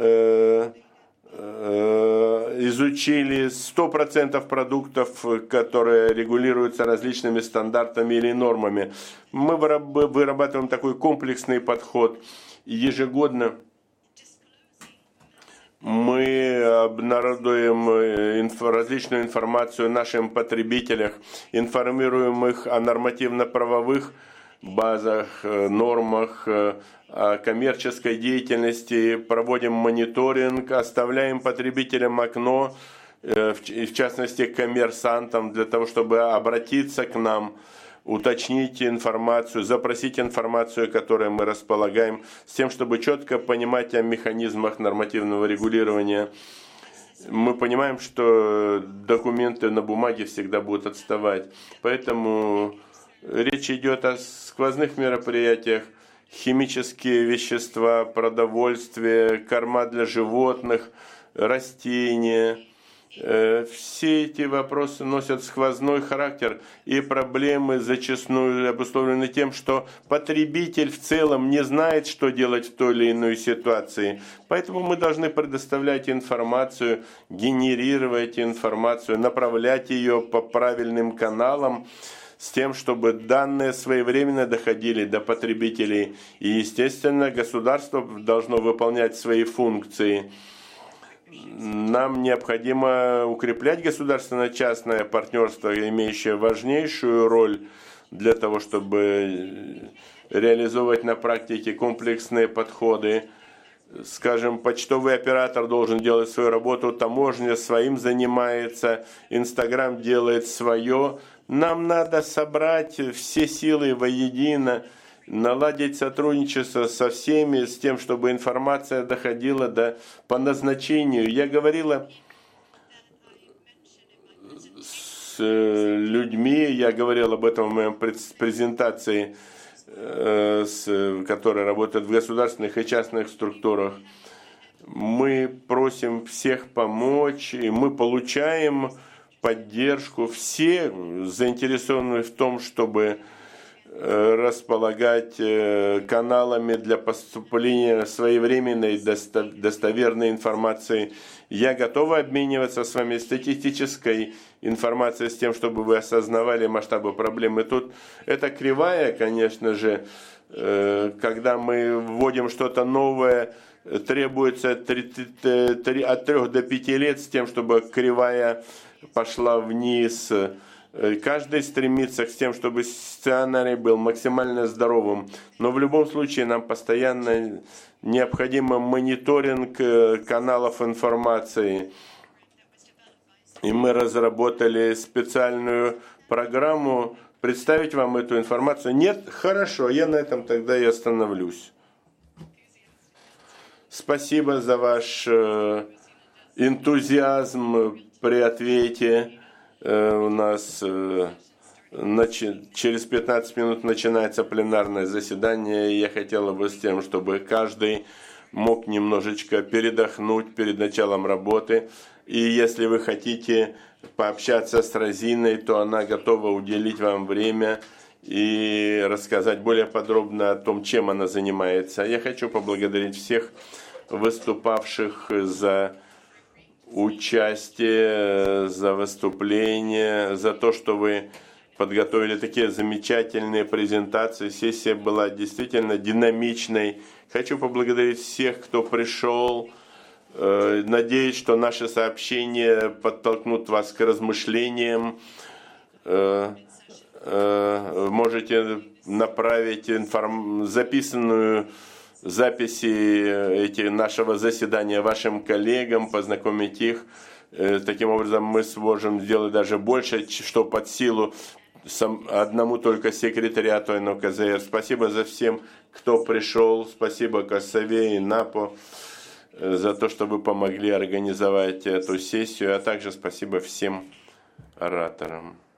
изучили 100% продуктов, которые регулируются различными стандартами или нормами. Мы вырабатываем такой комплексный подход. Ежегодно мы обнародуем различную информацию нашим потребителям, информируем их о нормативно-правовых базах, нормах, о коммерческой деятельности, проводим мониторинг, оставляем потребителям окно, в частности коммерсантам, для того, чтобы обратиться к нам уточнить информацию, запросить информацию, которой мы располагаем, с тем, чтобы четко понимать о механизмах нормативного регулирования. Мы понимаем, что документы на бумаге всегда будут отставать. Поэтому речь идет о сквозных мероприятиях, химические вещества, продовольствие, корма для животных, растения. Все эти вопросы носят сквозной характер, и проблемы зачастую обусловлены тем, что потребитель в целом не знает, что делать в той или иной ситуации. Поэтому мы должны предоставлять информацию, генерировать информацию, направлять ее по правильным каналам, с тем, чтобы данные своевременно доходили до потребителей. И, естественно, государство должно выполнять свои функции. Нам необходимо укреплять государственно-частное партнерство, имеющее важнейшую роль для того, чтобы реализовывать на практике комплексные подходы. Скажем, почтовый оператор должен делать свою работу, таможня своим занимается, Инстаграм делает свое. Нам надо собрать все силы воедино, наладить сотрудничество со всеми, с тем, чтобы информация доходила по назначению. Я говорила с людьми, я говорил об этом в моей презентации, которые работают в государственных и частных структурах. Мы просим всех помочь, и мы получаем поддержку. Все заинтересованы в том, чтобы располагать каналами для поступления своевременной достоверной информации. Я готова обмениваться с вами статистической информацией с тем, чтобы вы осознавали масштабы проблемы. Тут это кривая, конечно же, когда мы вводим что-то новое, требуется от 3 до 5 лет с тем, чтобы кривая пошла вниз. Каждый стремится к тем, чтобы сценарий был максимально здоровым. Но в любом случае нам постоянно необходим мониторинг каналов информации. И мы разработали специальную программу. Представить вам эту информацию? Нет? Хорошо, я на этом тогда и остановлюсь. Спасибо за ваш энтузиазм при ответе. У нас через 15 минут начинается пленарное заседание. Я хотела бы с тем, чтобы каждый мог немножечко передохнуть перед началом работы. И если вы хотите пообщаться с Розиной, то она готова уделить вам время и рассказать более подробно о том, чем она занимается. Я хочу поблагодарить всех выступавших за участие, за выступление, за то, что вы подготовили такие замечательные презентации. Сессия была действительно динамичной. Хочу поблагодарить всех, кто пришел. Надеюсь, что наши сообщения подтолкнут вас к размышлениям. Можете направить записанную записи нашего заседания вашим коллегам, познакомить их. Таким образом, мы сможем сделать даже больше, что под силу одному только секретариату НКЗР. Спасибо за всем, кто пришел. Спасибо Косове и НАПО за то, что вы помогли организовать эту сессию. А также спасибо всем ораторам.